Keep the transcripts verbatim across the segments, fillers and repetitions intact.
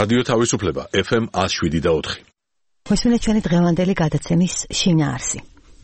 რადიო თავისუფლება ეფ ემ one oh seven და four. მოსმენთ ჩვენი დღევანდელი გადაცემის შინაარსი.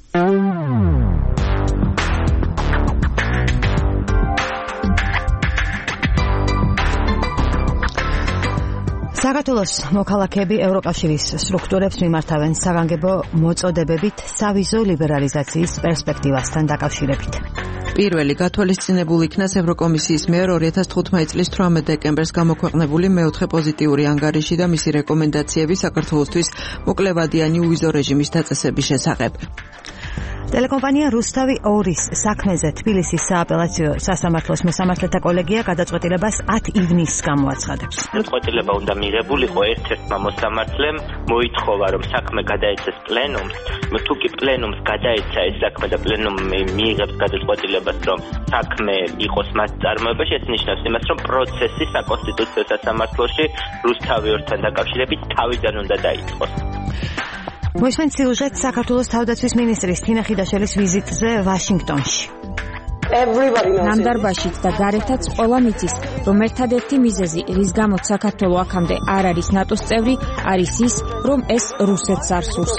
საქართველოს მოქალაქეები ევროკავშირის სტრუქტურებს მიმართავენ საგანგებო მოწოდებებით სავიზო ლიბერალიზაციის პერსპექტივასთან დაკავშირებით. პირველი გათვალისწინებული იქნას ევროკომისიის მიერ two thousand fifteen წლის eighteen დეკემბერს გამოქვეყნებული მეოთხე პოზიტიური ანგარიში და მისი რეკომენდაციები საქართველოსთვის მოკლევადიანი უვიზო რეჟიმის დაწესების შესახებ. ტელეკომპანია რუსთავი ორის საქმეზე თბილისის სააპელაციო სასამართლოს მოსამართლეთა კოლეგია გადაწყვეტილებას ten ივნისს გამოაცხადებს. გადაწყვეტილება უნდა მიღებულიყო ერთ-ერთმა მოსამართლემ, მოითხოვა რომ საქმე გადაეცეს პლენუმს, თუ კი პლენუმს გადაეცა ეს საქმე და პლენუმი მიიღებს გადაწყვეტილებას რომ საქმე იყოს მას წარმოებაში, ეს ნიშნავს იმას რომ პროცესი საკონსტიტუციო სასამართლოში რუსთავი ორთან დაკავშირებით თავიდან უნდა დაიწყოს. მოისმენთ სიუჟეტს საქართველოს თავდაცვის მინისტრის თინა ხიდაშელის ვიზიტზე ვაშინგტონში. ნამდარბაშიც და გარეთაც ყველა მიცის, რომ ერთადერთი მიზეზი, რის გამოც საქართველო აქამდე არ არის ნატოს წევრი, არის ის, რომ ეს რუსეთს არ სურს.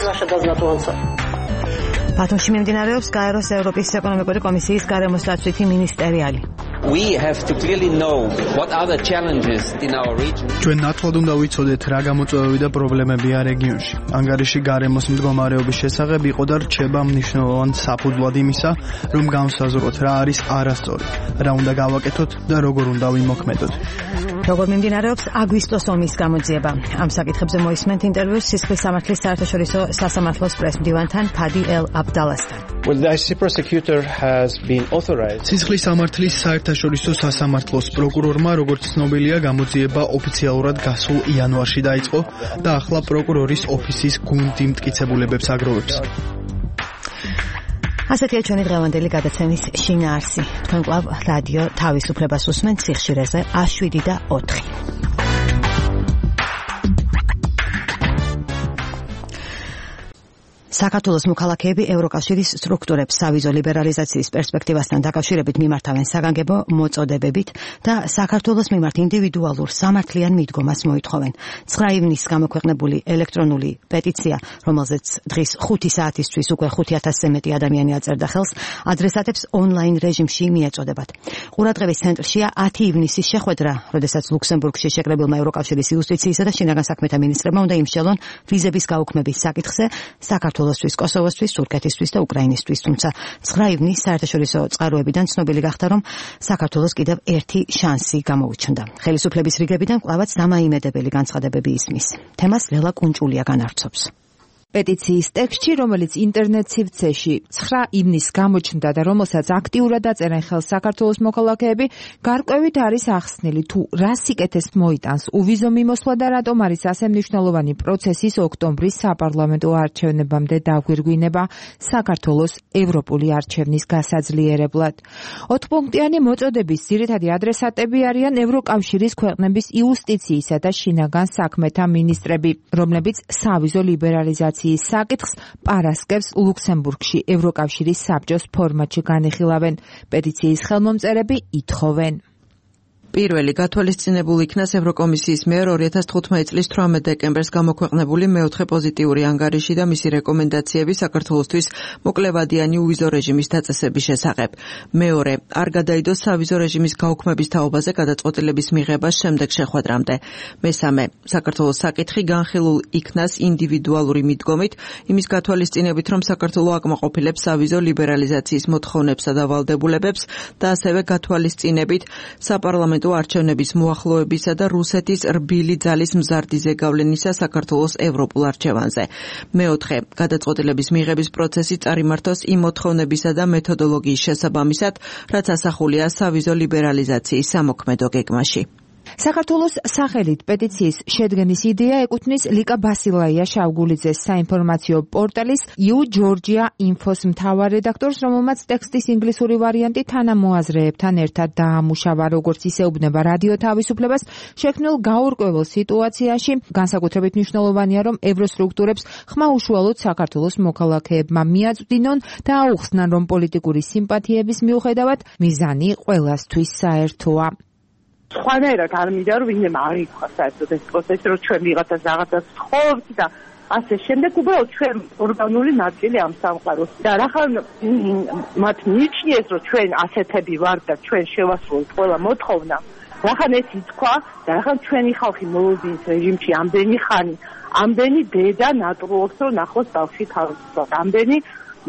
ბათუმში მიმდინარეობს გაეროს ევროპის ეკონომიკური კომისიის გარემოსდაცვითი მინისტერიალი. We have to clearly know what are the challenges in our region. ჩვენ ნათლად უნდა ვიცოდეთ რა გამოწვევები და პრობლემებია რეგიონში. ანგარიში გარემოს მდგომარეობის შესახებ იყო და რჩება მნიშვნელოვან საფუძვლად იმისა, რომ განსაზღვროთ რა არის არასწორი, რა უნდა გავაკეთოთ და როგორ უნდა ვიმოქმედოთ. როგორ მიმდინარეობს აგვისტოს ომის გამოძიება. ამ საკითხებზე მოისმენთ ინტერვიუს სისხლის სამართლის საერთაშორისო სასამართლოს პრესმდივანთან ფადი ელ აბდალასთან. Well, the I C C prosecutor has been authorized. სისხლის სამართლის საერთაშორისო სასამართლოს პროკურორმა, როგორც ცნობილია, გამოძიება ოფიციალურად გასულ იანვარში დაიწყო და ახლა პროკურორის ოფისის გუნდი მტკიცებულებებს აგროვებს. ასეთია ჩვენი დღევანდელი გადაცემის შინაარსი. თქვენ კვლავ რადიო თავისუფლებას უსმენთ სიხშირეზე one oh seven და four. საქართველოს მოქალაქეები ევროკავშირის სტრუქტურებს სავიზო ლიბერალიზაციის პერსპექტივასთან დაკავშირებით მიმართავენ საგანგებო მოწოდებებით და საქართველოს მიმართ ინდივიდუალურ სამართლიან მიდგომას მოითხოვენ. nine ივნისს გამოქვეყნებული ელექტრონული პეტიცია, რომელზეც დღის five საათისთვის უკვე five thousand-ზე მეტი ადამიანი აწერდა ხელს, ადრესატებს ონლაინ რეჟიმში მიეწოდებათ. ყურადღების ცენტრშია ten ივნისის შეხვედრა, როდესაც ლუქსემბურგში შეკრებილმა ევროკავშირის იუსტიციისა და შინაგან საქმეთა მინისტრებმა უნდა იმსჯელონ ვიზების გაუქმების საკითხზე საქართველოს კოსოვოსთვის, თურქეთისთვის და უკრაინისთვის, თუმცა nine ივნისს საერთაშორისო წყაროებიდან ცნობილი გახდა, რომ საქართველოს კიდევ ერთი შანსი გამოუჩნდა. ხელისუფლების რიგებიდან კვლავაც დამაიმედებელი განცხადებები ისმის. თემას ლელა კუნჭულია განარცობს. პეტიციის ტექსტში, რომელიც ინტერნეტ სივრცეში nine ივნისს გამოჩნდა და რომელსაც აქტიურად აწერენ ხელს საქართველოს მოქალაქეები, გარკვევით არის ახსნილი თუ რა სიკეთეს მოიტანს უვიზო მიმოსვლა და რატომ არის ასე მნიშვნელოვანი პროცესის ოქტომბრის საპარლამენტო არჩევნებამდე დაგვირგვინება საქართველოს ევროპული არჩევნის გასაძლიერებლად. ოთხპუნქტიანი მოწოდების ძირითადი ადრესატები არიან ევროკავშირის ქვეყნების იუსტიციისა და შინაგან საქმეთა მინისტრები, რომლებიც სავიზო ლიბერალიზაციის საკითხს პარასკევს ლუქსემბურგში ევროკავშირის საბჭოს ფორმატში განიხილავენ. პეტიციის ხელმომწერები ითხოვენ. პირველი გათვალისწინებული იქნას ევროკომისიის მიერ two thousand fifteen წლის eighteen დეკემბერს გამოქვეყნებული მეოთხე პოზიტიური ანგარიში და მისი რეკომენდაციები საქართველოსთვის მოკლევადიანი უვიზო რეჟიმის დაწესების შესახებ. მეორე, არ გადაიდოს სავიზო რეჟიმის გაუქმების თაობაზე გადაწყვეტილების მიღებას შემდეგ შეხვედრამდე. მესამე, საქართველოს საკითხი განხილულ იქნას ინდივიდუალური მიდგომით, იმის გათვალისწინებით, რომ საქართველო აკმაყოფილებს სავიზო ლიბერალიზაციის მოთხოვნებსა და ვალდებულებებს და ასევე გათვალისწინებით საპარლამენტო არჩევნების მოახლოებისა და რუსეთის რბილი ძალის მზარდი ზეგავლენისა საქართველოს ევროპულ არჩევანზე. მეოთხე, გადაწყვეტილების მიღების პროცესი წარიმართოს იმ მოთხოვნებისა და მეთოდოლოგიის შესაბამისად, რაც ასახულია სავიზო ლიბერალიზაციის სამოქმედო გეგმაში. საქართველოს სახელით პეტიციის შედგენის იდეა ეკუთვნის ლიკა ბასილაია შავგულიძეს, საინფორმაციო პორტალის You Georgia Info-ს მთავარ რედაქტორს, რომელმაც ტექსტის ინგლისური ვარიანტი თანამოაზრეებთან ერთად დაამუშავა, როგორც ისეუბნება რადიო თავისუფლებას, შექმნილ გაურკვეველ სიტუაციაში განსაკუთრებით მნიშვნელოვანია, რომ ევროსტრუქტურებს ხმა უშუალოდ საქართველოს მოქალაქეებმა მიაწვდინონ და აუხსნან, რომ პოლიტიკური სიმპათიების მიუხედავად მიზანი ყველასთვის საერთოა. სხვანაირად არ მინდა რომ ვინმე აღიქვა საერთოდ ეს პროცესი რომ ჩვენ ვიღაცას რაღაცას ვთხოვთ და ასე შემდეგ უბრალოდ ჩვენ ორგანული ნაწილი ამ სამყაროს და რახან მათ მიიჩნიეს რომ ჩვენ ასეთები ვართ და ჩვენ შევასრულოთ ყველა მოთხოვნა რახან ეს ითქვა და რახან ჩვენი ხალხი მოლოდინის რეჟიმში ამდენი ხანი ამდენი დედა ნატურობს რომ ნახოს ბავშვი თავისუფლად ამდენი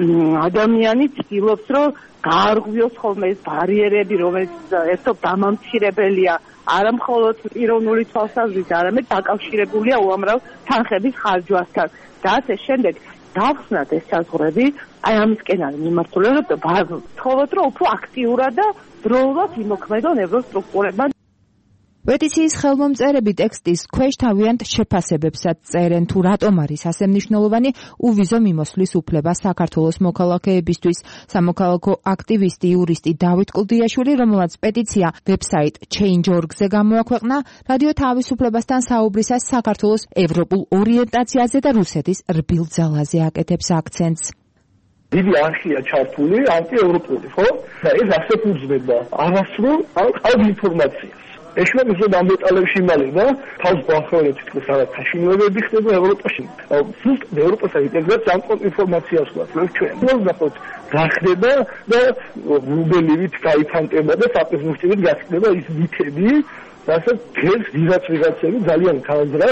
ადამიანი ცდილობს რომ გაარღვიოს ხოლმე ეს ბარიერები რომელიც ერთობ დამამცირებელია არა მხოლოდ პიროვნული თვალსაზრისით არამედ დაკავშირებულია უამრავ თანხების ხარჯვასთან და ასე შემდეგ დავხსნათ ეს საზღვრები აი ამისკენ არის მიმართული რომ ვთხოვოთ რომ უფრო აქტიურად და დროულად იმოქმედონ ევროსტრუქტურებთან პეტიციის ხელმომწერები ტექსტის ქვეშ თავიანთ შეფასებებსაც წერენ თუ რატომ არის ასე მნიშვნელოვანი უვიზო მიმოსვლის უფლება საქართველოს მოქალაქეებისთვის. სამოქალაქო აქტივისტი იურისტი დავით კლდიაშვილი, რომელსაც პეტიცია ვებსაიტ change dot org-ზე გამოაქვეყნა, რადიო თავისუფლებასთან საუბრისას საქართველოს ევროპულ ორიენტაციაზე და რუსეთის რბილ ძალაზე აკეთებს აქცენტს. დიდი არხია ჩართული ანტიევროპული, ხო? და ეს ასეთ უძღვება არასრულ ყავ ინფორმაციას. ეშმაკ ზოგ ამ დეტალებში იმალება, თავს ბანხევრებს თითქოს რაღაც საშინელებები ხდება ევროპაში. ზუსტ ევროპასა ინტეგრაცია ამ ინფორმაციას გვაქვს ჩვენ. ნახოთ რა ხდება და რუბელივით გაიფანტება და საპრეზიდენტით გასხდება ის მითები, რასაც დღეს ვიღაც ვიღაცები ძალიან ქალძრახ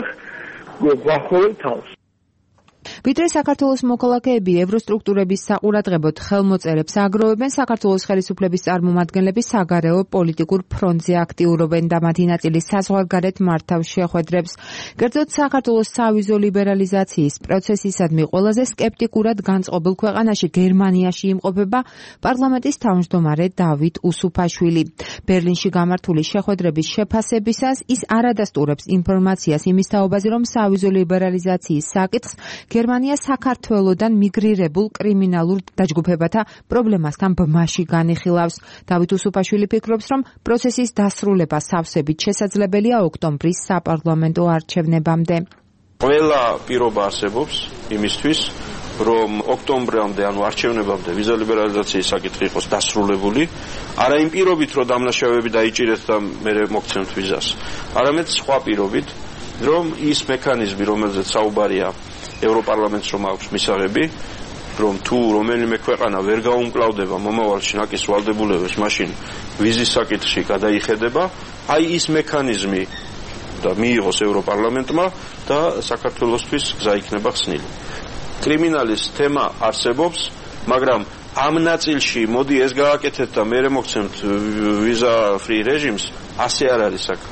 გვახურებს თავს. ვიდრე საქართველოს მოქალაქეები ევროსტრუქტურების საყურადღებოდ ხელმოწერებს აგროვებენ, საქართველოს ხელისუფლების წარმომადგენლები საგარეო პოლიტიკურ ფრონტზე აქტიურობენ და მათი ნაწილი საზღვარგარეთ მართავ შეხვედრებს. კერძოდ საქართველოს სავიზო ლიბერალიზაციის პროცესისადმი ყველაზე სკეპტიკურად განწყობილ ქვეყანაში გერმანიაში იმყოფება პარლამენტის თავმჯდომარე დავით უსუფაშვილი. ბერლინში გამართული შეხვედრების შეფასებისას ის არადასტურებს ინფორმაციას იმის თაობაზე, რომ სავიზო ლიბერალიზაციის საკითხს გერმანია საქართველოდან მიგრირებულ კრიმინალურ დაჯგუფებათა პრობლემასთან ბმაში განიხილავს. დავით უსუფაშვილი ფიქრობს, რომ პროცესის დასრულება სავსებით შესაძლებელია ოქტომბრის საპარლამენტო არჩევნებამდე. ყველა პირობა არსებობს იმისთვის, რომ ოქტომბრამდე, ანუ არჩევნებამდე ვიზა ლიბერალიზაციის საკითხი იყოს დასრულებული, არა იმ პირობით, რომ დამნაშავეები დაიჭირეთ და მერე მოგცემთ ვიზას, არამედ სხვა პირობით, რომ ის მექანიზმი, რომელზეც საუბარია ევროპარლამენტს რომ აქვს მისაღები, რომ თუ რომელიმე ქვეყანა ვერ გაუმკლავდება მომავალში ნაკის ვალდებულებას, მაშინ ვიზის საკითხში გადაიხედება, აი ის მექანიზმი და მიიღოს ევროპარლამენტმა და საქართველოსთვის გზა იქნება ხსნილი. კრიმინალის თემა არსებობს, მაგრამ ამ ნაწილში მოდი ეს გააკეთეთ და მერე მოგცემთ ვიზა ფრი რეჟიმს, ასე არ არის საქმე.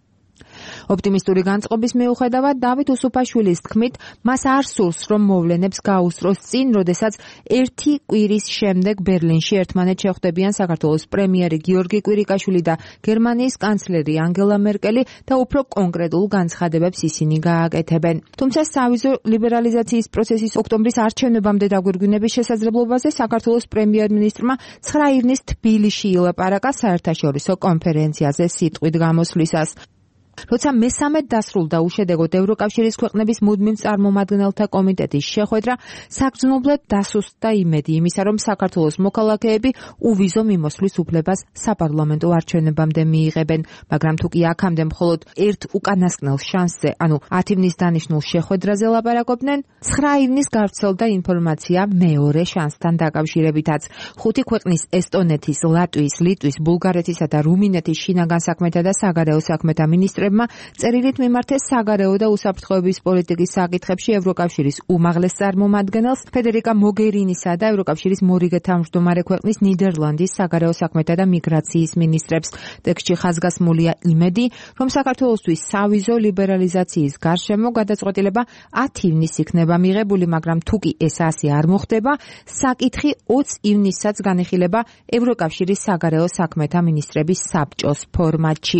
ოპტიმისტური განწყობის მიუხედავად დავით უსუფაშვილის თქმით, მას არ სურს, რომ მოვლენებს გაუსწროს წინ, როდესაც ერთი კვირის შემდეგ ბერლინში ერთმანეთს შეხვდებიან საქართველოს პრემიერი გიორგი კვირიკაშვილი და გერმანიის კანცლერი ანგელა მერკელი და უფრო კონკრეტულ განცხადებებს ისინი გააკეთებენ. თუმცა სავიზო ლიბერალიზაციის პროცესის ოქტომბრის არჩევნებამდე დაგვირგვინების შესაძლებლობაზე საქართველოს პრემიერ-მინისტრმა ცხრა ივნის თბილისში ილაპარაკა საერთაშორისო კონფერენციაზე სიტყვით გამოსვლისას. როცა მესამედ დასრულდა უშედეგოდ ევროკავშირის ქვეყნების მუდმივ წარმომადგენელთა კომიტეტის შეხვედრა, საგრძნობლად დასუსტდა იმედი იმისა, რომ საქართველოს მოქალაქეები უვიზო მიმოსვლის უფლებას საპარლამენტო არჩევნებამდე მიიღებენ, მაგრამ თუ კი აქამდე მხოლოდ ერთ უკანასკნელ შანსზე, ანუ ათი ივნის დანიშნულ შეხვედრაზე ლაპარაკობდნენ, ცხრა ივნის გავრცელდა ინფორმაცია მეორე შანსთან დაკავშირებითაც. ხუთი ქვეყნის ესტონეთის, ლატვიის, ლიტვის, ბულგარეთისა და რუმინეთის შინაგან საქმეთა და საგარეო საქმეთა მინისტრები წერილით მიმართეს საგარეო და უსაფრთხოების პოლიტიკის საკითხებში ევროკავშირის უმაღლეს წარმომადგენელს ფედერიკა მოგერინისა და ევროკავშირის მორიგე თავმჯდომარე ქვეყნის ნიდერლანდის საგარეო საქმეთა და მიგრაციის მინისტრებს. ტექსტში ხაზგასმულია იმედი, რომ საქართველოსთვის სავიზო ლიბერალიზაციის გარშემო გადაწყვეტილება ათი ივნის იქნება მიღებული, მაგრამ თუ კი ეს ასე არ მოხდება, საკითხი ოცი ივნისაც განიხილება ევროკავშირის საგარეო საქმეთა მინისტრების საბჭოს ფორმატში.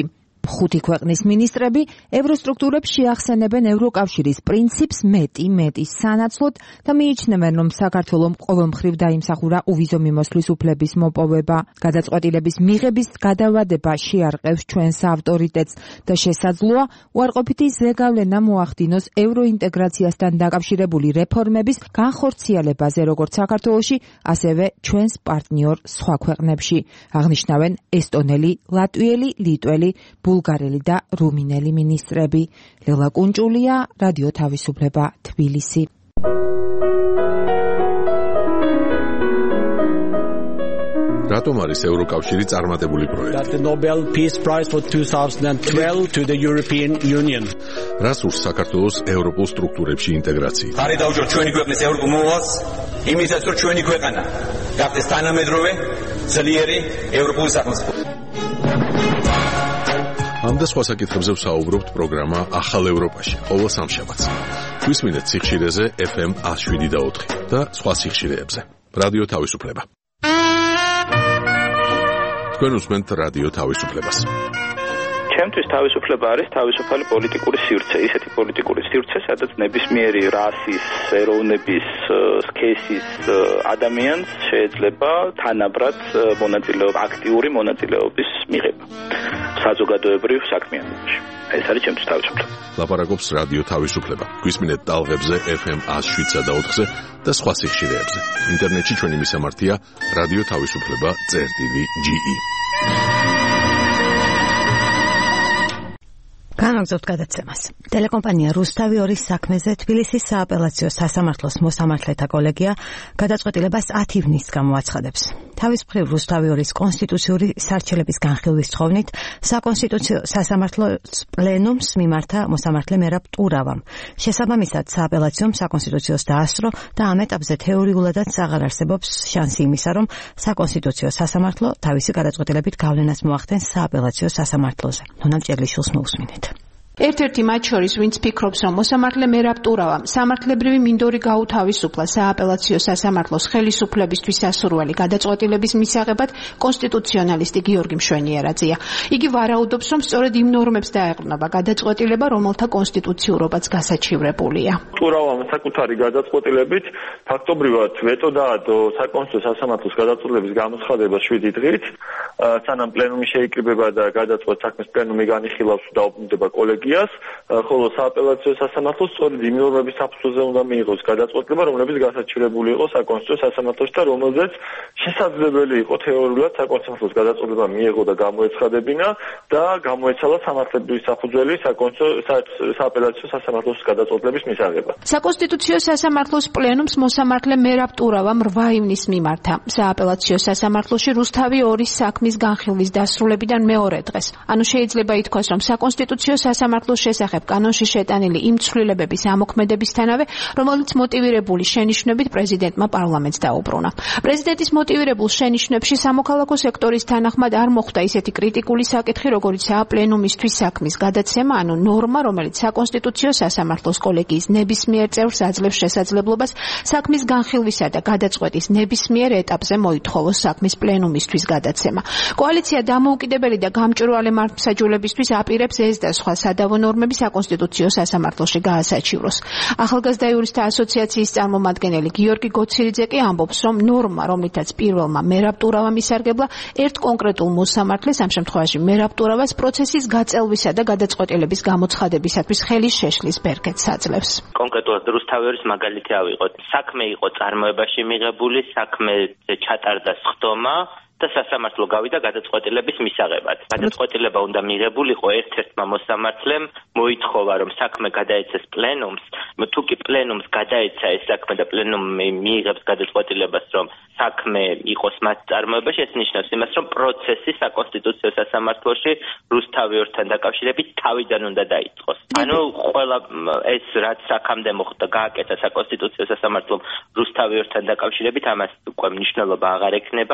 ხუთი ქვეყნის მინისტრები ევროსტრუქტურებს შეახსენებენ ევროკავშირის პრინციპს მეტი მეტის სანაცვლოდ და მიიჩნევენ, რომ საქართველომ ყოველმხრივ დაიმსახურა უვიზო მიმოსვლის უფლების მოპოვება. გადაწყვეტილების მიღების გადავადება შეარყევს ჩვენს ავტორიტეტს და შესაძლოა უარყოფითი ზეგავლენა მოახდინოს ევროინტეგრაციასთან დაკავშირებული რეფორმების განხორციელებაზე როგორც საქართველოში, ასევე ჩვენს პარტნიორ სხვა ქვეყნებში. აღნიშნავენ ესტონელი, ლატვიელი, ლიტველი, ბულგარელი და რუმინელი მინისტრები. ლელა კუნჭულია, რადიო თავისუფლება, თბილისი. რატომ არის ევროკავშირი წარმატებული პროექტი? The Nobel Peace Prize for twenty twelve to the European Union. რას ურს საქართველოს ევროპულ სტრუქტურებში ინტეგრაციით? ხარი დავუჭროთ ჩვენი ქვეყნის ევროპულ მოვალს, იმისაც რომ ჩვენი ქვეყანა გახდეს თანამედროვე, ძლიერი ევროპული სახელმწიფო. ამ და სხვა საკითხებზე ვსაუბრობთ პროგრამა ახალ ევროპაში, ყოველ სამშაბათს. გვისმინეთ სიხშირეზე ეფ ემ one oh seven და ოთხი და სხვა სიხშირეებზე. რადიო თავისუფლება. თქვენ უსმენთ რადიო თავისუფლებას. ჩემთვის თავისუფლება არის თავისუფალი პოლიტიკური სივრცე, ისეთი პოლიტიკური სივრცე, სადაც ნებისმიერი რასის, ეროვნების, სქესის ადამიანს შეიძლება თანაბრად მონაწილეობა, აქტიური მონაწილეობის მიღება საზოგადოებრივ საქმიანობაში. ეს არის ჩემთვის თავისუფლება. ლაპარაკობს რადიო თავისუფლება. გვისმინეთ ტალღებზე ეფ ემ one oh seven და ოთხზე და სხვა სიხშირეებზე. ინტერნეტში ჩვენი მისამართია რადიო თავისუფლება წერტილი ჯი ი. განაგზავთ გადაცემას. ტელეკომპანია რუსთავი ორის საქმეზე თბილისის სააპელაციო სასამართლოს მოსამართლეთა კოლეგია გადაწყვეტილებას ten ივნისს გამოაცხადებს. თავის მხრივ რუსთავი ორის კონსტიტუციური სარჩელების განხილვის თხოვნით საკონსტიტუციო სასამართლოს პლენუმს მიმართა მოსამართლე მერაბ ტურავამ. შესაბამისად სააპელაციომ საკონსტიტუციოს დაასწრო და ამ ეტაპზე თეორიულადაც აღარ არსებობს შანსი იმისა, რომ საკონსტიტუციო სასამართლო თავისი გადაწყვეტილებით გავლენას მოახდენს სააპელაციო სასამართლოზე. ნონა მჭერლიშვილს მოусმინეთ. ერთ-ერთი მათ შორის, ვინც ფიქრობს, რომ მოსამართლე მერაბ ტურავამ სამართლებრივი მინდორი გაუთავისუფლა სააპელაციო სასამართლოს ხელისუფლებისთვის სასურველი გადაწყვეტილების მისაღებად კონსტიტუციონალისტი გიორგი მშვენიერაძეა. იგი ვარაუდობს, რომ სწორედ იმ ნორმებს დაეყრდნობა გადაწყვეტილება, რომელთა კონსტიტუციურობაც გასაჩივრებულია. ტურავამ საკუთარი გადაწყვეტილებით ფაქტობრივად ვეტო დაადო საკონსტიტუციო სასამართლოს გადაწყვეტილების გამოცხადებას შვიდი დღით, სანამ პლენუმი შეიკრიბება და გადაწყვეტ საქმეს პლენუმი განიხილავს და დაუბრუნდება კოლეგიას. ხოლო სააპელაციო სასამართლო სწორედ იმ ნორმების საფუძველზე უნდა მიიღოს გადაწყვეტილება, რომლებიც გასაჩივრებული იყო საკონსტიტუციო სასამართლოში და რომელზეც შესაძლებელი იყო თეორიულად საკონსტიტუციო გადაწყვეტილება მიიღო და გამოეცხადებინა და გამოეცალა სამართლებრივი საფუძველი საკონსტიტუციო სააპელაციო სასამართლოს გადაწყვეტილების მისაღებად. საკონსტიტუციო სასამართლოს პლენუმს მოსამართლე მერაბ ტურავამ eight ივნისს მიმართა. სააპელაციო სასამართლოში რუსთავი ორის საქმის განხილვის დასრულებიდან მეორე დღეს. ანუ შეიძლება ითქვას, რომ საკონსტიტუციო სასამართლოს შესახებ კანონში შეტანილი იმ ცვლილებების ამოქმედებისთანავე, რომელიც მოტივირებული შენიშვნებით პრეზიდენტმა პარლამენტს დაუბრუნა. პრეზიდენტის მოტივირებულ შენიშვნებში სამოქალაქო სექტორის თანახმად არ მოხვდა ისეთი კრიტიკული საკითხი, როგორიცაა პლენუმისთვის საქმის გადაცემა, ანუ ნორმა, რომელიც საკონსტიტუციო სასამართლოს კოლეგიის ნებისმიერ წევრს აძლევს შესაძლებლობას საქმის განხილვისა და გადაწყვეტის ნებისმიერ ეტაპზე მოითხოვოს საქმის პლენუმისთვის გადაცემა. კოალიცია დამოუკიდებელი და გამჭვირვალე მართლმსაჯულებისთვის აპირებს ეს და სხვა სადავო ნორმები საკონსტიტუციო სასამართლოში გაასაჩივროს. ახალგაზრდა იურისტთა ასოციაციის წარმომადგენელი გიორგი გოცირიძე კი ამბობს, რომ ნორმა, რომლითაც პირველმა მერაბ ტურავამ ისარგებლა, ერთ კონკრეტულ მოსამართლეს, ამ შემთხვევაში მერაბ ტურავას პროცესის გაწელვისა და გადაწყვეტილების გამოცხადებისათვის ხელის შეშლის ბერკეტს აძლევს. კონკრეტულად რუსთავი ორის მაგალითი ავიღოთ. საქმე იყო წარმოებაში მიღებული, საქმეზე ჩატარდა სხდომა და სასამართლო გავიდა გადაწყვეტილების მისაღებად. გადაწყვეტილება უნდა მიღებულიყო ერთ-ერთმა მოსამართლემ, მოითხოვა, რომ საქმე გადაეცეს პლენუმს, თუ კი პლენუმს გადაეცა ეს საქმე და პლენუმი მიიღებს გადაწყვეტილებას, რომ საქმე იყოს მათ წარმოებაში, ეს ნიშნავს იმას, რომ პროცესი საკონსტიტუციო სასამართლოში რუსთავი ორთან დაკავშირებით თავიდან უნდა დაიწყოს. ანუ ყველა ეს რაც აქამდე მოხდა, გააკეთა საკონსტიტუციო სასამართლომ რუსთავი ორთან დაკავშირებით, ამას უკვე მნიშვნელობა აღარ ექნება.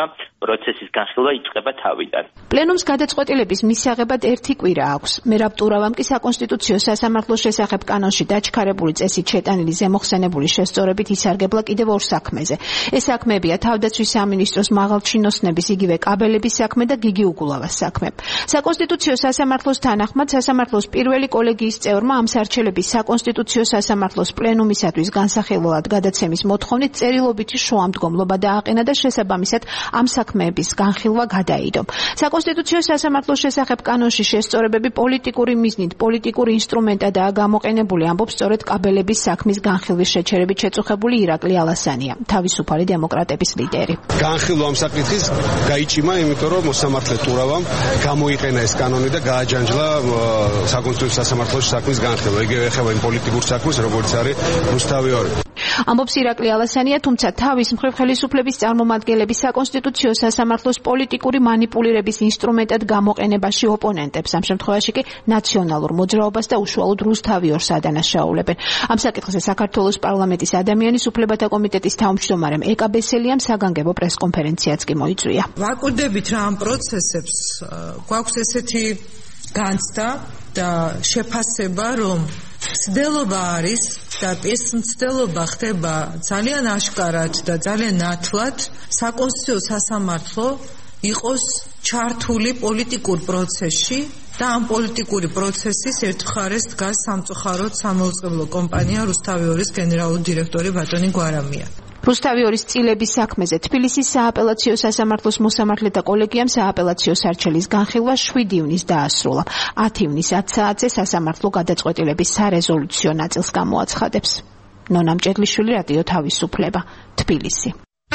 პროცესის განხილვა იწყება თავიდან. პლენუმს გადაწყვეტილების მისაღებად ერთი კვირა აქვს. მერაბ ტურავამ კი საკონსტიტუციო სასამართლოს შესახებ კანონში დაჩქარებული წესით შეტანილი ზემოხსენებული შესწორებით ისარგებლა კიდევ ორ საქმეზე. ეს საქმეებია თავდაცვის სამინისტროს მაღალჩინოსნების იგივე კაბელების საქმე და გიგი უგულავას საქმე. საკონსტიტუციო სასამართლოს თანახმად სასამართლოს პირველი კოლეგიის წევრმა ამ სარჩელების საკონსტიტუციო სასამართლოს პლენუმისათვის განსახილველად გადაცემის მოთხოვნით წერილობითი შუამდგომლობა დააყენა და შესაბამისად ამ საქმეების განხილვა გადაიდო. საკონსტიტუციო სასამართლოს შესახებ კანონში შესწორებები პოლიტიკური მიზნით, პოლიტიკური ინსტრუმენტადაა გამოყენებული, ამბობს სწორედ კაბელების საქმის განხილვის შეჩერებით შეწუხებული ირაკლი ალასანია, თავისუფალი დემოკრატების ლიდერი. განხილვა ამ საკითხის გაიჭიმა, იმიტომ რომ მოსამართლე ტურავამ გამოიყენა ეს კანონი და გააჯანჯლა საკონსტიტუციო სასამართლოს საქმის განხილვა. იგივე ეხება იმ პოლიტიკურ საქმეს, როგორც არის რუსთავი ორი. ამბობს ირაკლი ალასანია, თუმცა თავის მხრივ ხელისუფლების წარმომადგენლების საკონსტიტუციო სასამართლოს პოლიტიკური მანიპულირების ინსტრუმენტად გამოყენებაში ოპონენტებს, ამ შემთხვევაში კი ნაციონალურ მოძრაობას და უშუალოდ რუსთავი ორს ადანაშაულებენ. ამ საკითხზე საქართველოს პარლამენტის ადამიანის უფლებათა კომიტეტის თავმჯდომარემ ეკა ბესელიამ საგანგებო პრესკონფერენციაც კი მოიწვია. ვაკვირდებით რა ამ პროცესებს, გვაქვს ესეთი განცდა და შეფასება, რომ მცდელობა არის და ეს მცდელობა ხდება ძალიან აშკარად და ძალიან ნათლად საკონსტიტუციო სასამართლო იყოს ჩართული პოლიტიკურ პროცესში და ამ პოლიტიკური პროცესის ერთ მხარეს დგას სამწუხაროდ სამაუწყებლო კომპანია რუსთავი ორის გენერალური დირექტორი ბატონი გვარამია. რუსთავი ორის წილების საქმეზე თბილისის სააპელაციო სასამართლოს მოსამართლეთა კოლეგიამ სააპელაციო სარჩელის განხილვა შვიდი ივნის დაასრულა. ათი ივნის ათ საათზე სასამართლო გადაწყვეტილების სარეზოლუციო ნაწილს გამოაცხადებს. ნონა მჭედლიშვილი, რადიო თავისუფლება, თბილისი.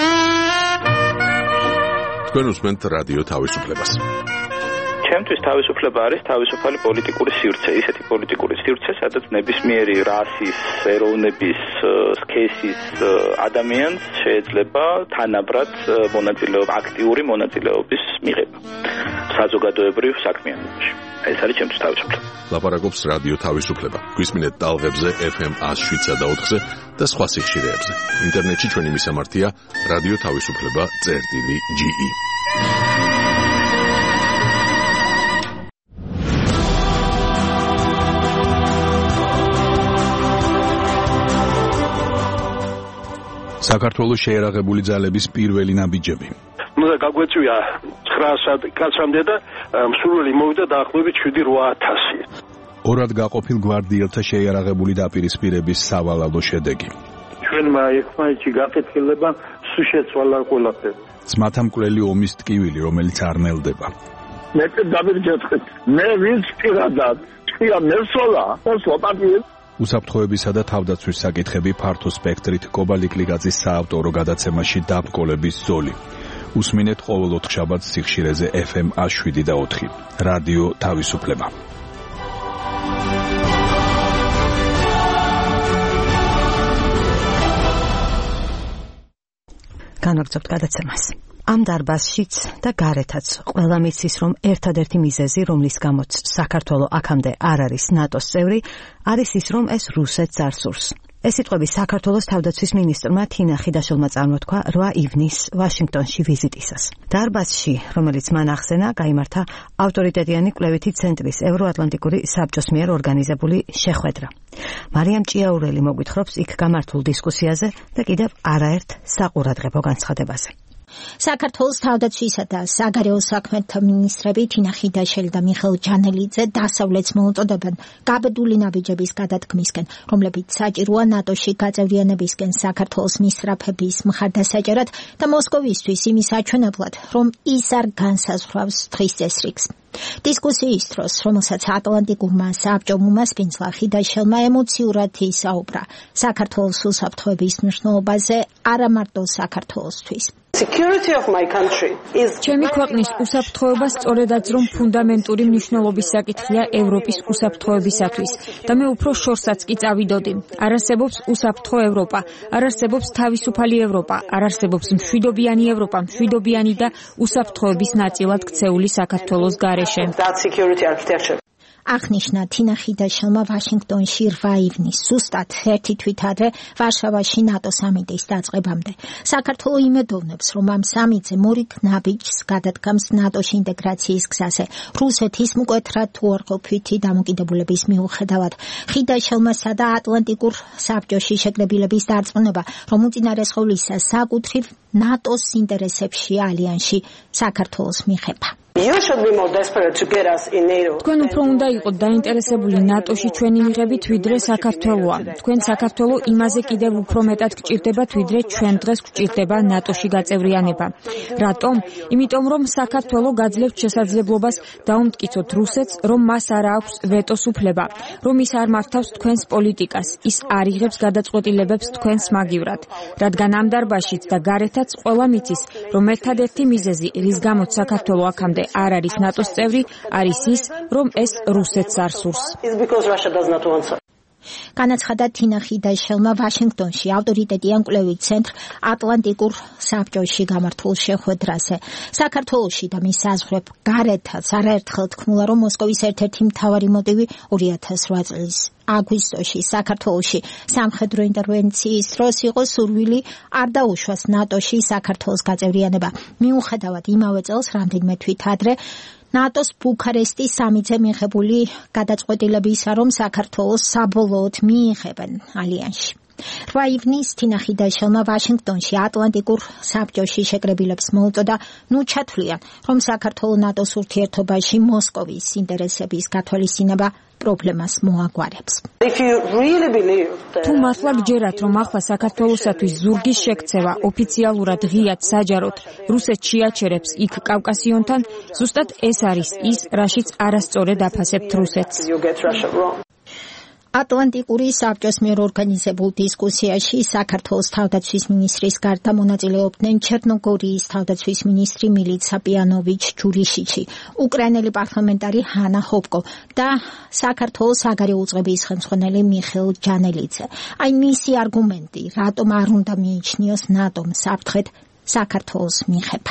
თქვენ უსმენთ რადიო თავისუფლებას. ჩემთვის თავისუფლება არის თავისუფალი პოლიტიკური სივრცე, ისეთი პოლიტიკური სივრცე, სადაც ნებისმიერი რასის, ეროვნების, სქესის ადამიანს შეიძლება თანაბრად მონაწილეობა, აქტიური მონაწილეობის მიღება საზოგადოებრივ საქმიანობაში. ეს არის ჩემთვის თავისუფლება. ლაპარაკობს რადიო თავისუფლება. გვისმინეთ ტალღებზე ეფ ემ ას შვიდსა და ოთხზე და სხვა სიხშირეებზე. ინტერნეტში ჩვენი მისამართია რადიო თავისუფლება წერტილი ჯი ი. საქართველოს შეერაღებული ძალების პირველი ნაბიჯები. ნუ და გაგვეწვია ცხრა კაცამდე და მსურველი მოვიდა დაახლოებით შვიდი რვა ათასი. ორად გაყოფილ გვარდიელთა შეიარაღებული დაპირისპირების სავალალო შედეგი. ჩვენმა ერთმანეთში გაკეთილება სულ შეცვალა ყველაფერი. ძმათა მკვლელი ომის ტკივილი, რომელიც არ ნელდება. მე დავირჯეთხეთ. მე ვინც პირადად თქვია მესოლა, მოსვა პატიე. უსაფრთხოებისა და თავდაცვის საკითხები ფართო სპექტრით კობალიკლიგაძის საავტორო გადაცემაში დაბრკოლების ზოლი. უსმინეთ ყოველ ოთხშაბათს სიხშირეზე ეფ ემ ას შვიდი და ოთხი. რადიო თავისუფლება. განაგრძობთ გადაცემას. ამ დარბაზშიც და გარეთაც ყველა მიცის, რომ ერთადერთი მიზეზი, რომლის გამოც საქართველოს აქამდე არ არის ნატოს წევრი, არის ის, რომ ეს რუსეთს არ სურს. ეს სიტყვები საქართველოს თავდაცვის მინისტრმა თინა ხიდაშვილმა წარმოთქვა რვა ივნის ვაშინგტონში ვიზიტისას. დარბაზში, რომელიც მან ახსენა, გაიმართა ავტორიტეტიანი კვლევითი ცენტრის ევროატლანტიკური საბჭოს მიერ ორგანიზებული შეხვედრა. მარიამ ჭიაურელი მოგვითხრობს იქ გამართულ დისკუსიაზე და კიდევ არაერთ საყურადღებო განცხადებაზე. საქართველოს თავდაცვისა და საგარეო საქმეთა მინისტრები თინა ხიდაშელი და მიხეილ ჯანელიძე დასავლეთს მოუწოდებენ გაბედული ნაბიჯების გადადგმისკენ, რომლებიც საჭიროა ნატოში გაწევრიანებისკენ საქართველოს მისწრაფების მხარდასაჭერად და მოსკოვისთვის იმის აჩვენებლად, რომ ის არ განსაზღვრავს დღის წესრიგს. დისკუსიის დროს, რომელსაც ატლანტიკურმა საბჭომ უმასპინძლა, ხიდაშელმა ემოციურად ისაუბრა საქართველოს უსაფრთხოების მნიშვნელობაზე, არა მარტო საქართველოსთვის. ჩემი ქვეყნის უსაფრთხოება სწორედაც რომ ფუნდამენტური მნიშვნელობის საკითხია ევროპის უსაფრთხოებისათვის და მე უფრო შორსაც კი წავიდოდი. არ არსებობს უსაფრთხო ევროპა, არ არსებობს თავისუფალი ევროპა, არ არსებობს მშვიდობიანი ევროპა, მშვიდობიანი და უსაფრთხოების ნაწილად ქცეული საქართველოს გარეშე. აღნიშნა თინა ხიდაშელმა ვაშინგტონში რვა ივნის, ზუსტად ერთი თვით ადრე ვარშავაში ნატო სამიტის დაწყებამდე. საქართველო იმედოვნებს, რომ ამ სამიტზე მორიგ ნაბიჯს გადადგამს ნატოში ინტეგრაციის გზაზე. რუსეთის მკვეთრად უარყოფითი დამოკიდებულების მიუხედავად, ხიდაშელმასა და ატლანტიკურ საბჭოში შეკრებილების დარწმუნება, რომ უწინარესყოვლისა საკუთრივ ნატოს ინტერესებში ალიანსში საქართველოს მიხება. თქვენ უფრო უნდა იყოთ დაინტერესებული ნატოში ჩვენი მიღებით, ვიდრე საქართველოა. თქვენ საქართველო იმაზე კიდევ უფრო მეტად გჭირდებათ, ვიდრე ჩვენ დღეს გჭირდება ნატოში გაწევრიანება. რატომ? იმიტომ რომ საქართველო გაძლევთ შესაძლებლობას დაუმტკიცოთ რუსეთს, რომ მას არ აქვს ვეტოს უფლება, რომ ის არ მართავს თქვენს პოლიტიკას, ის არ იღებს გადაწყვეტილებებს თქვენს მაგივრად. რადგან ამ დარბაზშიც და გარეთაც ყველა მიცის, რომ ერთადერთი მიზეზი, რის გამოც საქართველო აქამდე არ არის ნატოს წევრი, არის ის, რომ ეს რუსეთს არ სურს. განაცხადა თინა ხიდაშელმა ვაშინგტონში ავტორიტეტიან კვლევით ცენტრ ატლანტიკურ საბჭოში გამართულ შეხვედრაზე. საქართველოში და მის საზღვრებ გარეთაც არაერთხელ თქმულა, რომ მოსკოვის ერთ-ერთი მთავარი მოტივი ორი ათას რვა წლის აგვისტოში საქართველოში სამხედრო ინტერვენციის დროს იყო სურვილი არ დაუშვას ნატოში საქართველოს გაწევრიანება. მიუხედავად იმავე წელს რამდენიმე თვით ადრე ნატოს ბუქარესტის სამიტზე მიღებული გადაწყვეტილებისა, რომ საქართველოს საბოლოოდ მიიღებენ ალიანსში. რვა ივნის თინა ხიდაშელმა ვაშინგტონში ატლანტიკურ საბჭოში შეკრებილებს მოუწოდა, ნუ ჩათვლიან, რომ საქართველო ნატოს ურთიერთობაში მოსკოვის ინტერესების გათვალისწინება პრობლემას მოაგვარებს. თუ მართლა გჯერათ, რომ ახლა საქართველოსათვის ზურგის შექცევა ოფიციალურად ღიად საჯაროდ რუსეთს შეაჩერებს იქ კავკასიონთან, ზუსტად ეს არის ის, რაშიც არასწორად აფასებთ რუსეთს. ატლანტიკური საბჭოს მიერ ორგანიზებულ დისკუსიაში საქართველოს თავდაცვის მინისტრის გარდა მონაწილეობდნენ ჩერნოგორიის თავდაცვის მინისტრი მილიცა პიანოვიჩ ჯურიშიჩი, უკრაინელი პარლამენტარი ჰანა ჰოპკო და საქართველოს საგარეო უწყების ხელმძღვანელი მიხეილ ჯანელიძე. აი მისი არგუმენტი, რატომ არ უნდა მიიჩნიოს ნატომ საფრთხედ საქართველოს მიღება.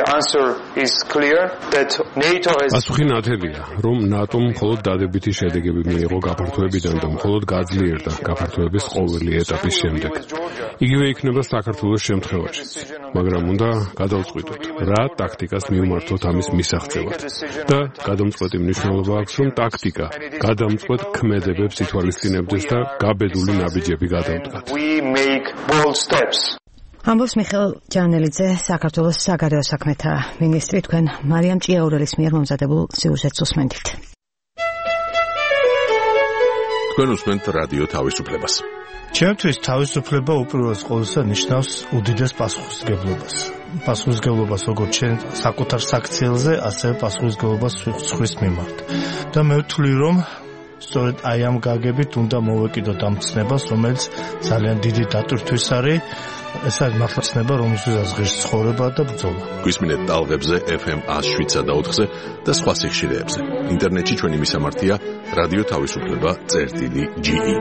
პასუხი ნათელია, რომ ნატომ მხოლოდ დადებითი შედეგები მიიღო გაფართოებიდან და მხოლოდ გაძლიერდა გაფართოების ყოველი ეტაპის შემდეგ. იგივე იქნება საქართველოს შემთხვევაშიც, მაგრამ უნდა გადავწყვიტოთ, რა ტაქტიკას მივმართოთ ამის მისაღწევად. და გადამწყვეტი მნიშვნელობა აქვს, რომ ტაქტიკა გადამწყვეტ ქმედებებს ითვალისწინებდეს და გაბედული ნაბიჯები გადავდგათ. ამბობს მიხეილ ჯანელიძე, საქართველოს საგარეო საქმეთა მინისტრი. თქვენ მარიამ ჭიაურელის მიერ მომზადებულ სიუჟეტს უსმენთ. თქვენ უსმენთ რადიო თავისუფლებას. ჩემთვის თავისუფლება უპირველეს ყოვლისა ნიშნავს უდიდეს პასუხისმგებლობას. პასუხისმგებლობას როგორც ჩვენ საკუთარ საქციელზე, ასევე პასუხისმგებლობას სხვის მიმართ. და მე ვთვლი, რომ სწორედ აი ამ გაგებით უნდა მოვეკიდოთ ამ ცნებას, რომელიც ძალიან დიდი დატვირთვის არის. ეს არის მართლა ცნება, რომელსაც ღირს ცხოვრება და ბრძოლა. გვისმინეთ ტალღებზე ეფ ემ ას შვიდსა და ოთხზე და სხვა სიხშირეებზე. ინტერნეტში ჩვენი მისამართია რადიო თავისუფლება წერტილი ჯი ი.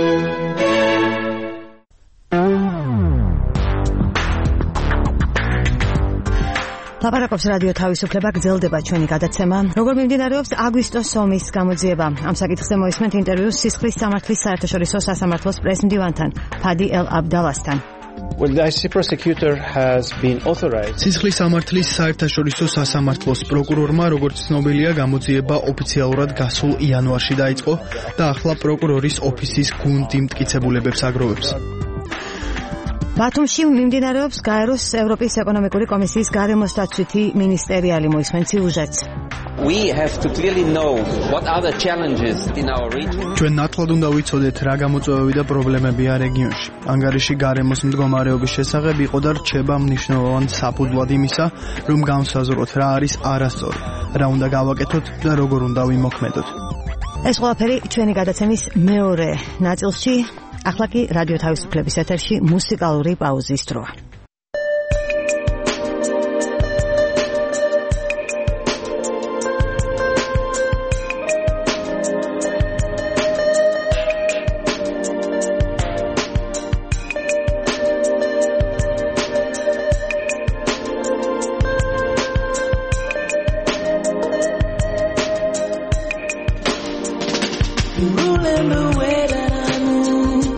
ლაპარაკობს რადიო თავისუფლება, გრძელდება ჩვენი გადაცემა. როგორ მიმდინარეობს აგვისტოს ომის გამოძიება? ამ საკითხზე მოისმენთ ინტერვიუს სისხლის სამართლის საერთაშორისო სასამართლოს პრეზიდენტთან, ფადი ელ აბდალასთან. Well, the I C C prosecutor has been authorized. სისხლის სამართლის საერთაშორისო სასამართლოს პროკურორმა, როგორც ცნობილია, გამოძიება ოფიციალურად გასულ იანვარში დაიწყო და ახლა პროკურორის ოფისის გუნდი მტკიცებულებებს აგროვებს. ბათუმში მიმდინარეობს გაეროს ევროპის ეკონომიკური კომისიის გარემოსდაცვითი მინისტერიალი. მოისმენთ სიუჟეტს. We have to clearly know what are the challenges in our region. ჩვენ ნათლად უნდა ვიცოდეთ რა გამოწვევები და პრობლემებია რეგიონში. ანგარიში გარემოს მდგომარეობის შესახებ იყო და რჩება მნიშვნელოვანი საფუძვლად იმისა, რომ განსაზღვროთ რა არის არასწორი, რა უნდა გავაკეთოთ და როგორ უნდა ვიმოქმედოთ. ეს ყველაფერი ჩვენი გადაცემის მეორე ნაწილში. ახლა კი რადიო თავისუფლების ეთერში მუსიკალური პაუზის დროა. ruling the way that I move.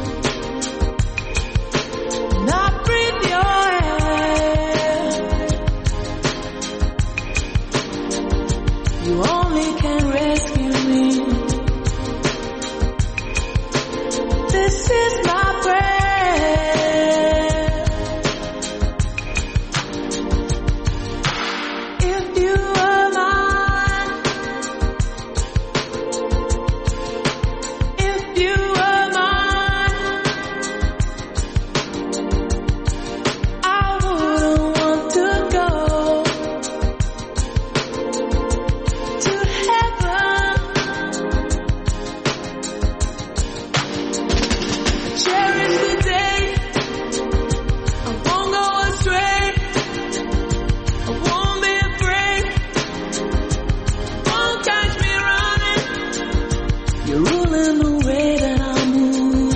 And I breathe your air. You only can rescue me. This is my prayer. If you are mine, if you are mine, I wouldn't want to go to heaven. Cherish the day. I won't go astray. I won't be afraid. Won't catch me running. You're ruling the way that I move.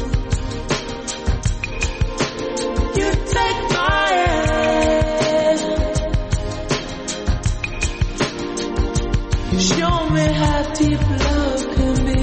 You take my hand. You show me how deep love can be.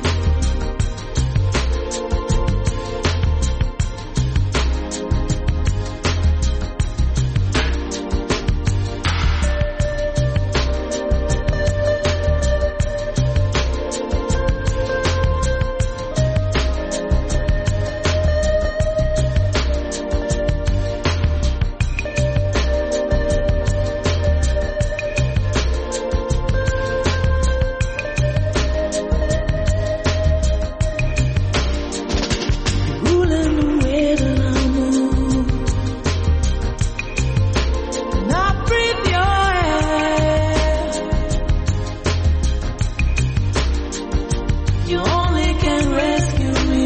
Ruling the way that I move. And I breathe your air. You only can rescue me.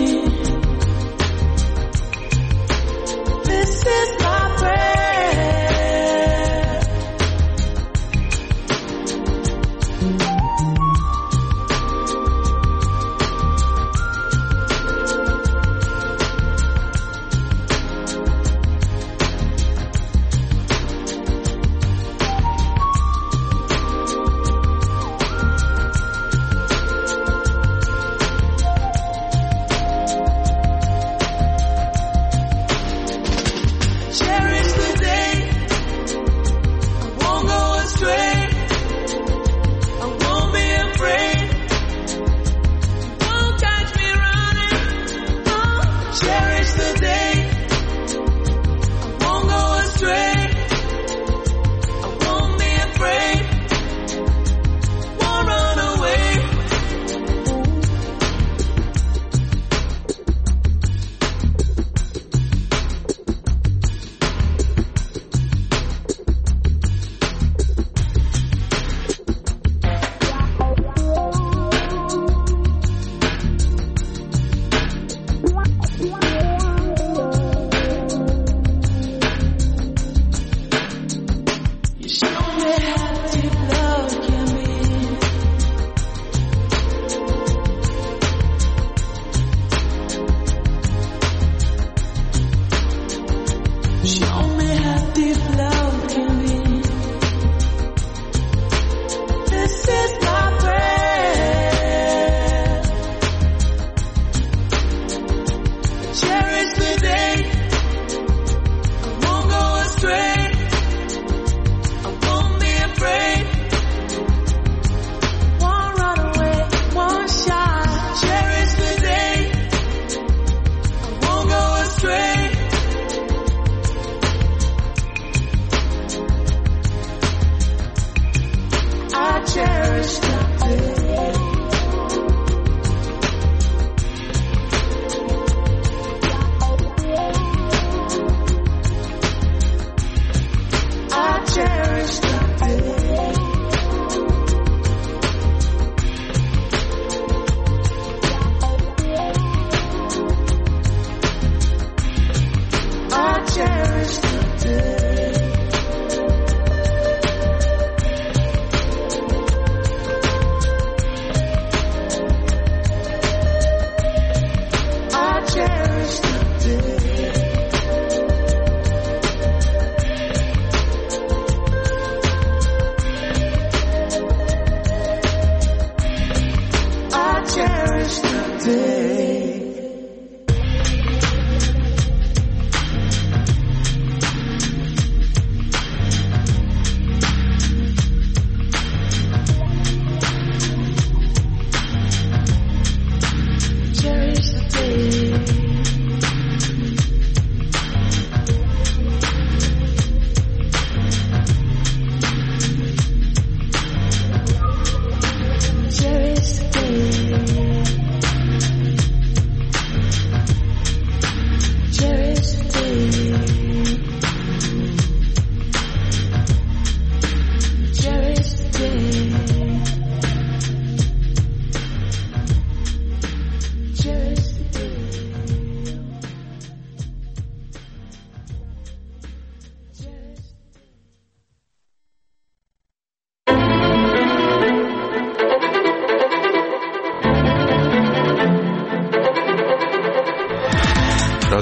This is my prayer. Cherish the day. I won't go astray. I won't be afraid. Won't catch me running. Oh, cherish the day. I won't go astray. I won't be afraid. Won't run away. You show me how deep love can be. Show me how deep love can be. This is my prayer. Cherish the day. I won't go astray. I won't be afraid.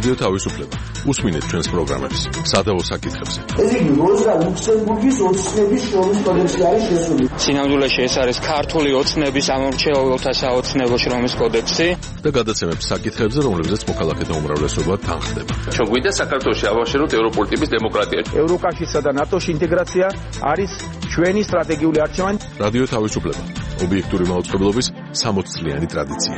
რადიო თავისუფლება. უსმინეთ ჩვენს პროგრამებს სადაო საკითხებზე. ეს იგი როზა ლუქსემბურგის ოცნების შრომის კოდექსი არის შესული. სინამდვილეში ეს არის ქართული ოცნების ამორჩეულთა საოცნებო შრომის კოდექსი და გადაცემებს საკითხებზე, რომლებზეც მოქალაქეთა უმრავლესობა თანხდება. ჩვენ გვინდა საქართველოში ავაშენოთ ევროპული ტიპის დემოკრატია. ევროკავშირსა და ნატოში ინტეგრაცია არის ჩვენი სტრატეგიული არჩევანი. რადიო თავისუფლება. ობიექტური მაუწყებლობის სამოც წლიანი ტრადიცია.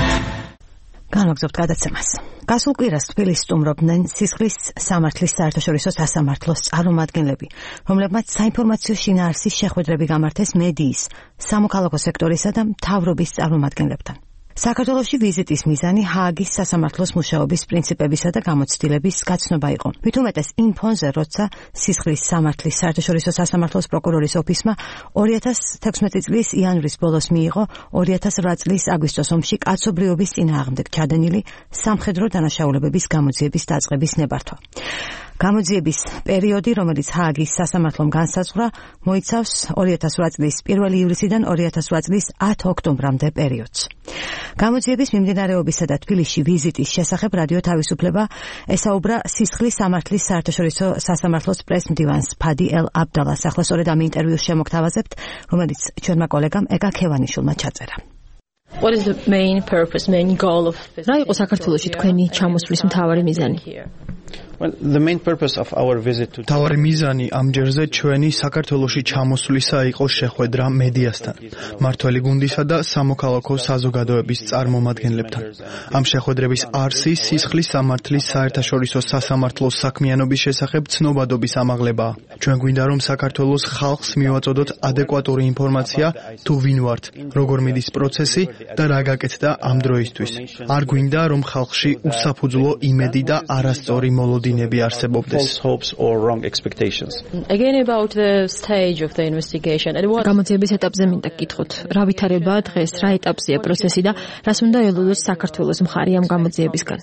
განვაგრძობთ გადაცემას. გასულ კვირას თბილისს სტუმრობდნენ სისხლის სამართლის საერთაშორისო სასამართლოს წარმომადგენლები, რომლებმაც საინფორმაციო შინაარსის შეხვედრები გამართეს მედიის, სამოქალაქო სექტორისა და მთავრობის წარმომადგენლებთან. საქართველოში ვიზიტის მიზანი ჰააგის სასამართლოს მუშაობის პრინციპებისა და გამოცდილების გაცნობა იყო. მით უმეტეს იმ ფონზე, როცა სისხლის სამართლის საერთაშორისო სასამართლოს პროკურორის ოფისმა ორი ათას თექვსმეტი წლის იანვრის ბოლოს მიიღო ორი ათას რვა წლის აგვისტოს ომში კაცობრიობის წინააღმდეგ ჩადენილი სამხედრო დანაშაულებების გამოძიების დაწყების ნებართვა. გამოძიების პერიოდი, რომელიც ჰააგის სასამართლომ განსაზღვრა, მოიცავს ორი ათას რვა წლის პირველი ივლისიდან ორი ათას რვა წლის ათი ოქტომბრამდე პერიოდს. გამოძიების მიმდინარეობისა და თბილისში ვიზიტის შესახებ რადიო თავისუფლება ესაუბრა სისხლის სამართლის საერთაშორისო სასამართლოს პრეს-მდივანს ფადი ელ აბდალას. ახლა სწორედ ამ ინტერვიუს შემოგთავაზებთ, რომელიც ჩვენმა კოლეგამ ეკა ქევანიშვილმა ჩაწერა. What is the main purpose, main goal of this? რა იყო საქართველოში თქვენი ჩამოსვლის მთავარი მიზანი? Well, the main purpose of our visit to თავარი მიზანი ამჯერზე ჩვენი საქართველოში ჩამოსვლისა იყო შეხვედრა მედიასთან, მართველი გუნდისა და სამოქალაქო საზოგადოების წარმომადგენლებთან. ამ შეხვედრების არსი სისხლის სამართლის საერთაშორისო სასამართლოს საქმიანობის შესახებ ცნობადობის ამაღლებაა. ჩვენ გვინდა რომ საქართველოს ხალხს მივაწოდოთ ადეკვატური ინფორმაცია თუ ვინ ვართ, როგორ მიდის პროცესი და რა გაკეთდა ამ დროისთვის. არ გვინდა რომ ხალხში უსაფუძვლო იმედი და არასწორი მოლოდინები false hopes or wrong expectations. Again about the stage of the investigation. გამოძიების ეტაპზე მინდა გკითხოთ, რა ვითარებაა დღეს, რა ეტაპზეა პროცესი და რას უნდა ელოდოს საქართველოს მხარი ამ გამოძიებისგან?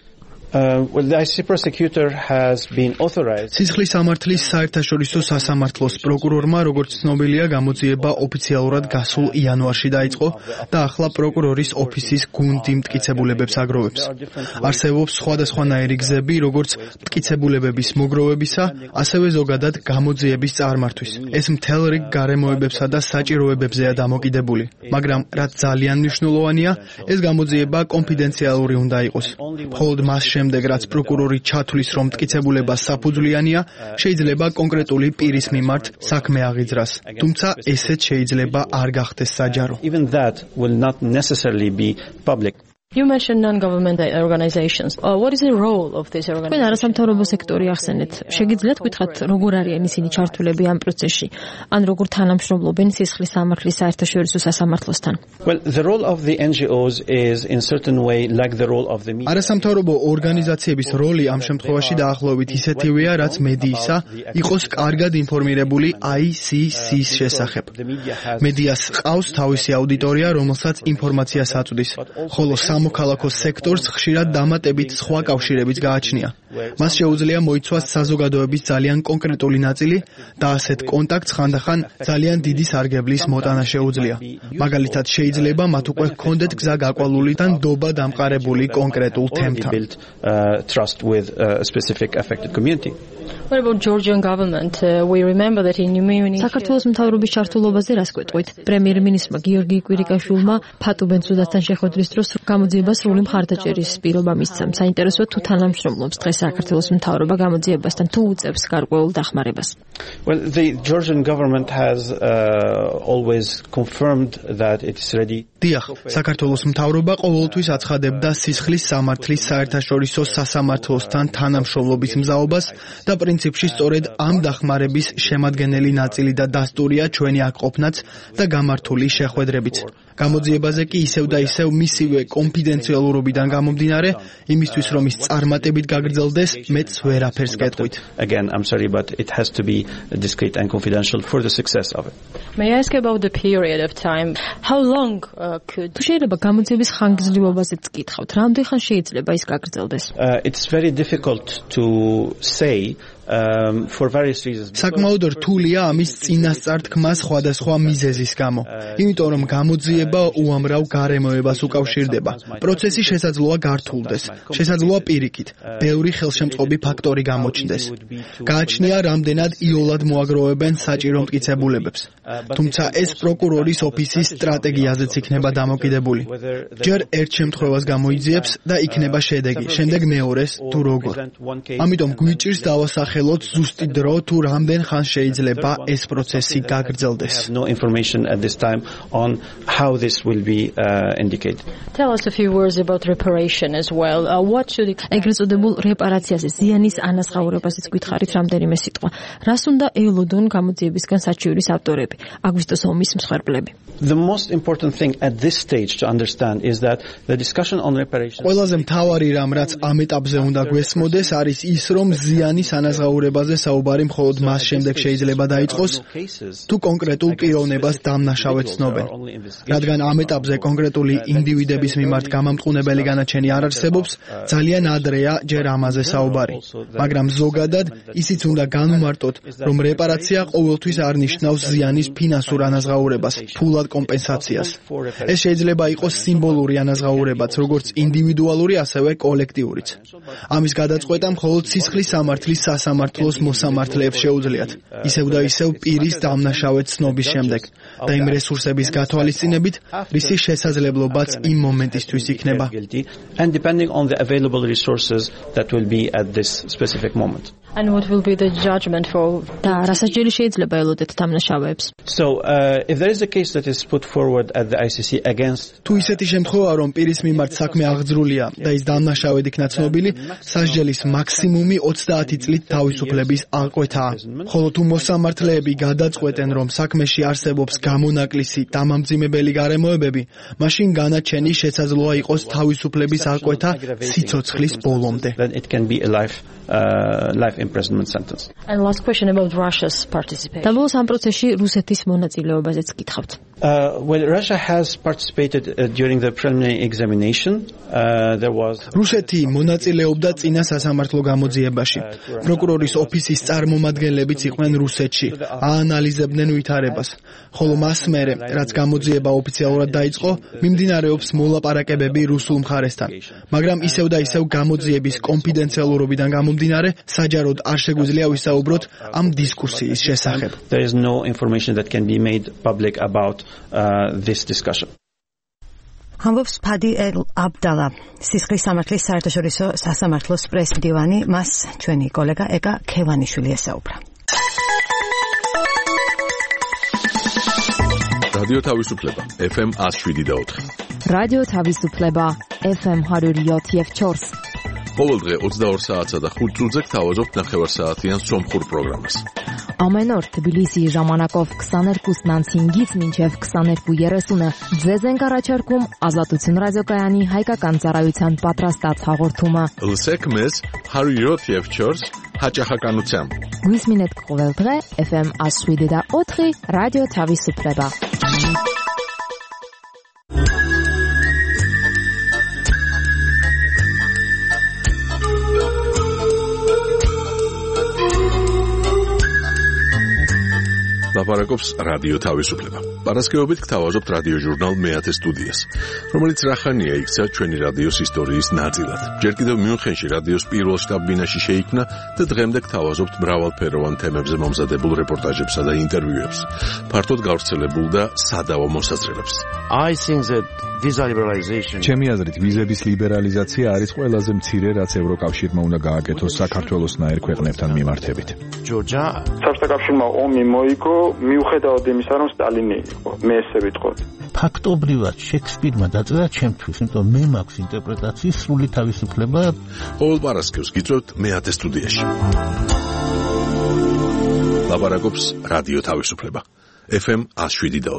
Uh, well, the I C C prosecutor has been authorized. სისხლის სამართლის საერთაშორისო სასამართლოს პროკურორმა, როგორც ცნობილია, გამოძიება ოფიციალურად გასულ იანვარში დაიწყო და ახლა პროკურორის ოფისის გუნდი მტკიცებულებებს აგროვებს. არსებობს სხვადასხვანაირი გზები, როგორც მტკიცებულებების მოგროვებისა, ასევე ზოგადად გამოძიების წარმართვის. ეს მთელ რიგ გარემოებებსა და საჭიროებებზეა დამოკიდებული, მაგრამ რაც ძალიან მნიშვნელოვანია, ეს გამოძიება კონფიდენციალური უნდა იყოს. მხოლოდ მას შემდეგ რაც პროკურორი ჩათვლის რომ მტკიცებულება საფუძვლიანია, შეიძლება კონკრეტული პირის მიმართ საქმე აღიძრას. თუმცა ესეც შეიძლება არ გახდეს საჯარო. Even that will not necessarily be public. You mentioned non-government organizations. Uh, what is the role of this organization? თქვენ არასამთავრობო სექტორი ახსენეთ. შეგიძლიათ გითხრათ, როგორ არიან ისინი ჩართულები ამ პროცესში? ან როგორ თანამშრომლობენ სისხლის სამართლის საერთაშორისო სასამართლოსთან? Well, the role of the N G Os is in certain way like the role of the media. არასამთავრობო ორგანიზაციების როლი ამ შემთხვევაში დაახლოებით ისეთივეა, რაც მედიისა იყოს კარგად ინფორმირებული I C C-ს შესახებ. მედიას ყავს თავისი აუდიტორია, რომელსაც ინფორმაციას აწვდის, ხოლო სამოქალაქო სექტორს ხშირად დამატებით სხვა კავშირებიც გააჩნია. მას შეუძლია მოიცვას საზოგადოების ძალიან კონკრეტული ნაწილი და ასეთ კონტაქტს ხანდახან ძალიან დიდი სარგებლის მოტანა შეუძლია. მაგალითად, შეიძლება მათ უკვე ჰქონდეთ გზა გაკვალული და ნდობა დამყარებული კონკრეტულ თემთან. Trust with a specific affected community. What about Georgian government? Uh, we remember that in Munich საქართველოს მთავრობის ჩართულობაზე რას გვეტყვით? პრემიერ-მინისტრმა გიორგი კვირიკაშვილმა ფატუ ბენწუდასთან შეხვედრის დროს გამოძიებას სრული მხარდაჭერის პირობა მისცა. საინტერესოა თუ თანამშრომლობს დღეს საქართველოს მთავრობა გამოძიებასთან თუ უწევს გარკვეულ დახმარებას. Well, the Georgian government has uh, always confirmed that it is ready. დიახ, საქართველოს მთავრობა ყოველთვის აცხადებდა სისხლის სამართლის საერთაშორისო სასამართლოსთან თანამშრომლობის მზაობას და პრინციპში სწორედ ამ დახმარების შემადგენელი ნაწილი და დასტურია ჩვენი აქ ყოფნაც და გამართული შეხვედრებიც. გამოძიებაზე კი ისევ და ისევ მისივე კონფიდენციალურობიდან გამომდინარე, იმისთვის რომ ის წარმატებით გაგრძელდეს, მეც ვერაფერს გეტყვით. Again, I'm sorry, but it has to be discreet and confidential for the success of it. May I ask about the period of time? How long uh, could შეიძლება გამოძიების ხანგრძლივობაზეც გითხავთ, რამდენ ხანს შეიძლება ის გაგრძელდეს? Uh, it's very difficult to say um, for various reasons. საკმაოდ რთულია ამის წინასწარ თქმა სხვადასხვა მიზეზის გამო. იმიტომ რომ გამოძიება უამრავ გარემოებას უკავშირდება. პროცესი შესაძლოა გართულდეს. შესაძლოა პირიქით, ბევრი ხელშემწყობი ფაქტორი გამოჩნდეს. გააჩნია რამდენად იოლად მოაგროვებენ საჭირო მტკიცებულებებს. თუმცა ეს პროკურორის ოფისის სტრატეგიაზეც იქნება დამოკიდებული. ჯერ ერთ შემთხვევას გამოიძიებს და იქნება შედეგი, შემდეგ მეორეს თუ როგორ. ამიტომ გვიჭირს დავასახელოთ ზუსტი დრო თუ რამდენ ხანს შეიძლება ეს პროცესი გაგრძელდეს. No information at this time on how this will be uh, indicated. Tell us a few words about reparation as well. Uh, what should it... ეგრეთ წოდებულ რეპარაციაზე ზიანის ანაზღაურებაზეც გითხარით რამდენიმე სიტყვა. რას უნდა ელოდონ გამოძიებისგან საჩივრის ავტორები, აგვისტოს ომის მსხვერპლები? The most important thing at this stage to understand is that the discussion on reparation. ყველაზე მთავარი რამ რაც ამ ეტაპზე უნდა გვესმოდეს არის ის რომ ზიანის ანაზღაურებაზე საუბარი მხოლოდ მას შემდეგ შეიძლება დაიწყოს თუ კონკრეტულ პიროვნებას დამნაშავედ ცნობენ. რადგან ამ ეტაპზე კონკრეტული ინდივიდების მიმართ გამამტყუნებელი განაჩენი არ არსებობს, ძალიან ადრეა ჯერ ამაზე საუბარი. მაგრამ ზოგადად ისიც უნდა განვმარტოთ, რომ რეპარაცია ყოველთვის არ ნიშნავს ზიანის ფინანსურ ანაზღაურებას, ფულად კომპენსაციას. ეს შეიძლება იყოს სიმბოლური ანაზღაურებაც, როგორც ინდივიდუალური, ასევე კოლექტიურიც. ამის გადაწყვეტა მხოლოდ სისხლის სამართლის სასამართლოს მოსამართლეებს შეუძლიათ, ისევ და ისევ პირის დამნაშავედ ცნობის შემდეგ და იმ რესურსების გათვალისწინებით, რისი შესაძლებლობაც იმ მომენტისთვის იქნება. And depending on the available resources that will be at this specific moment. And what will be the judgment for და რასაჭირი შეიძლება ელოდეთ დამნაშავეებს? So uh, if there is a case that is put forward at the I C C against თუ ისეთი შემთხვევა რომ პირის მიმართ საქმე აღძრულია და ის დამნაშავედ იქნა ცნობილი, სასჯელის მაქსიმუმი ოცდაათი წლით თავისუფლების აღკვეთაა. ხოლო თუ მოსამართლეები გადაწყვეტენ რომ საქმეში არსებობს გამონაკლისი დამამძიმებელი გარემოებები, მაშინ განაჩენი შესაძლოა იყოს თავისუფლების აღკვეთა სიცოცხლის ბოლომდე. then it can be a life uh, life imprisonment sentence. And last question about Russia's participation. და ბოლოს ამ პროცესში რუსეთის მონაწილეობაზეც გითხავთ. Uh, well, Russia has participated uh, during the preliminary examination. Uh, there was რუსეთი მონაწილეობდა წინა სასამართლო გამოძიებაში. პროკურორის ოფისის წარმომადგენლებიც იყვნენ რუსეთში, აანალიზებდნენ ვითარებას. ხოლო მას მერე, რაც გამოძიება ოფიციალურად დაიწყო, მიმდინარეობს მოლაპარაკებები რუსულ მხარესთან. მაგრამ ისევ და ისევ გამოძიების კონფიდენციალურობიდან გამომდინარე, საჯაროდ არ შეგვიძლია ვისაუბროთ ამ დისკუსიის შესახებ. There is no information that can be made public about uh, this discussion. ამბობს ფადი ელ აბდალა, სისხლის სამართლის საერთაშორისო სასამართლოს პრესმდივანი, მას ჩვენი კოლეგა ეკა ქევანიშვილი ესაუბრა. რადიო თავისუფლება ეფ ემ one oh seven და four. რადიო თავისუფლება ეფ ემ one oh seven და four. ყოველდღე ოცდაორ საათსა და ხუთ წუთზე გთავაზობთ ნახევარსაათიან სომხურ პროგრამას. Ամեն օր Թբիլիսի ժամանակով twenty-two հինգից մինչև twenty-two thirty-ը ձեզ ենք առաջարկում Ազատություն ռադիոկայանի հայկական ծառայության պատրաստած հաղորդումը։ Լսեք մեզ one oh seven და four հաճախականությամբ։ Գույսմինետ կողելդղե էֆ էմ one oh seven და four ռադիո Թավիսուփլեբա։ ლაპარაკობს რადიო თავისუფლება. პარასკევობით გთავაზობთ რადიო ჟურნალ მეათე სტუდიას, რომელიც რახანია იქცა ჩვენი რადიოს ისტორიის ნაწილად. ჯერ კიდევ მიუნხენში რადიოს პირველ შტაბ-ბინაში შეიქმნა და დღემდე გთავაზობთ მრავალფეროვან თემებზე მომზადებულ რეპორტაჟებსა და ინტერვიუებს, ფართოდ გავრცელებულ და სადავო მოსაზრებებს. I think that visa liberalization ჩემი აზრით ვიზების ლიბერალიზაცია არის ყველაზე მცირე, რაც ევროკავშირმა უნდა გააკეთოს საქართველოსნაირ ქვეყნებთან მიმართებით. Georgia საბჭოთა ომი მოიგო მიუხედავად იმისა, რომ სტალინი იყო, მე ესე ვიტყოდი. ფაქტობრივად შექსპირმა დაწერა ჩემთვის, იმიტომ მე მაქვს ინტერპრეტაციის სრული თავისუფლება. ყოველ პარასკევს გიწევთ მეათე სტუდიაში. ლაპარაკობს რადიო თავისუფლება ეფ ემ one oh seven და four.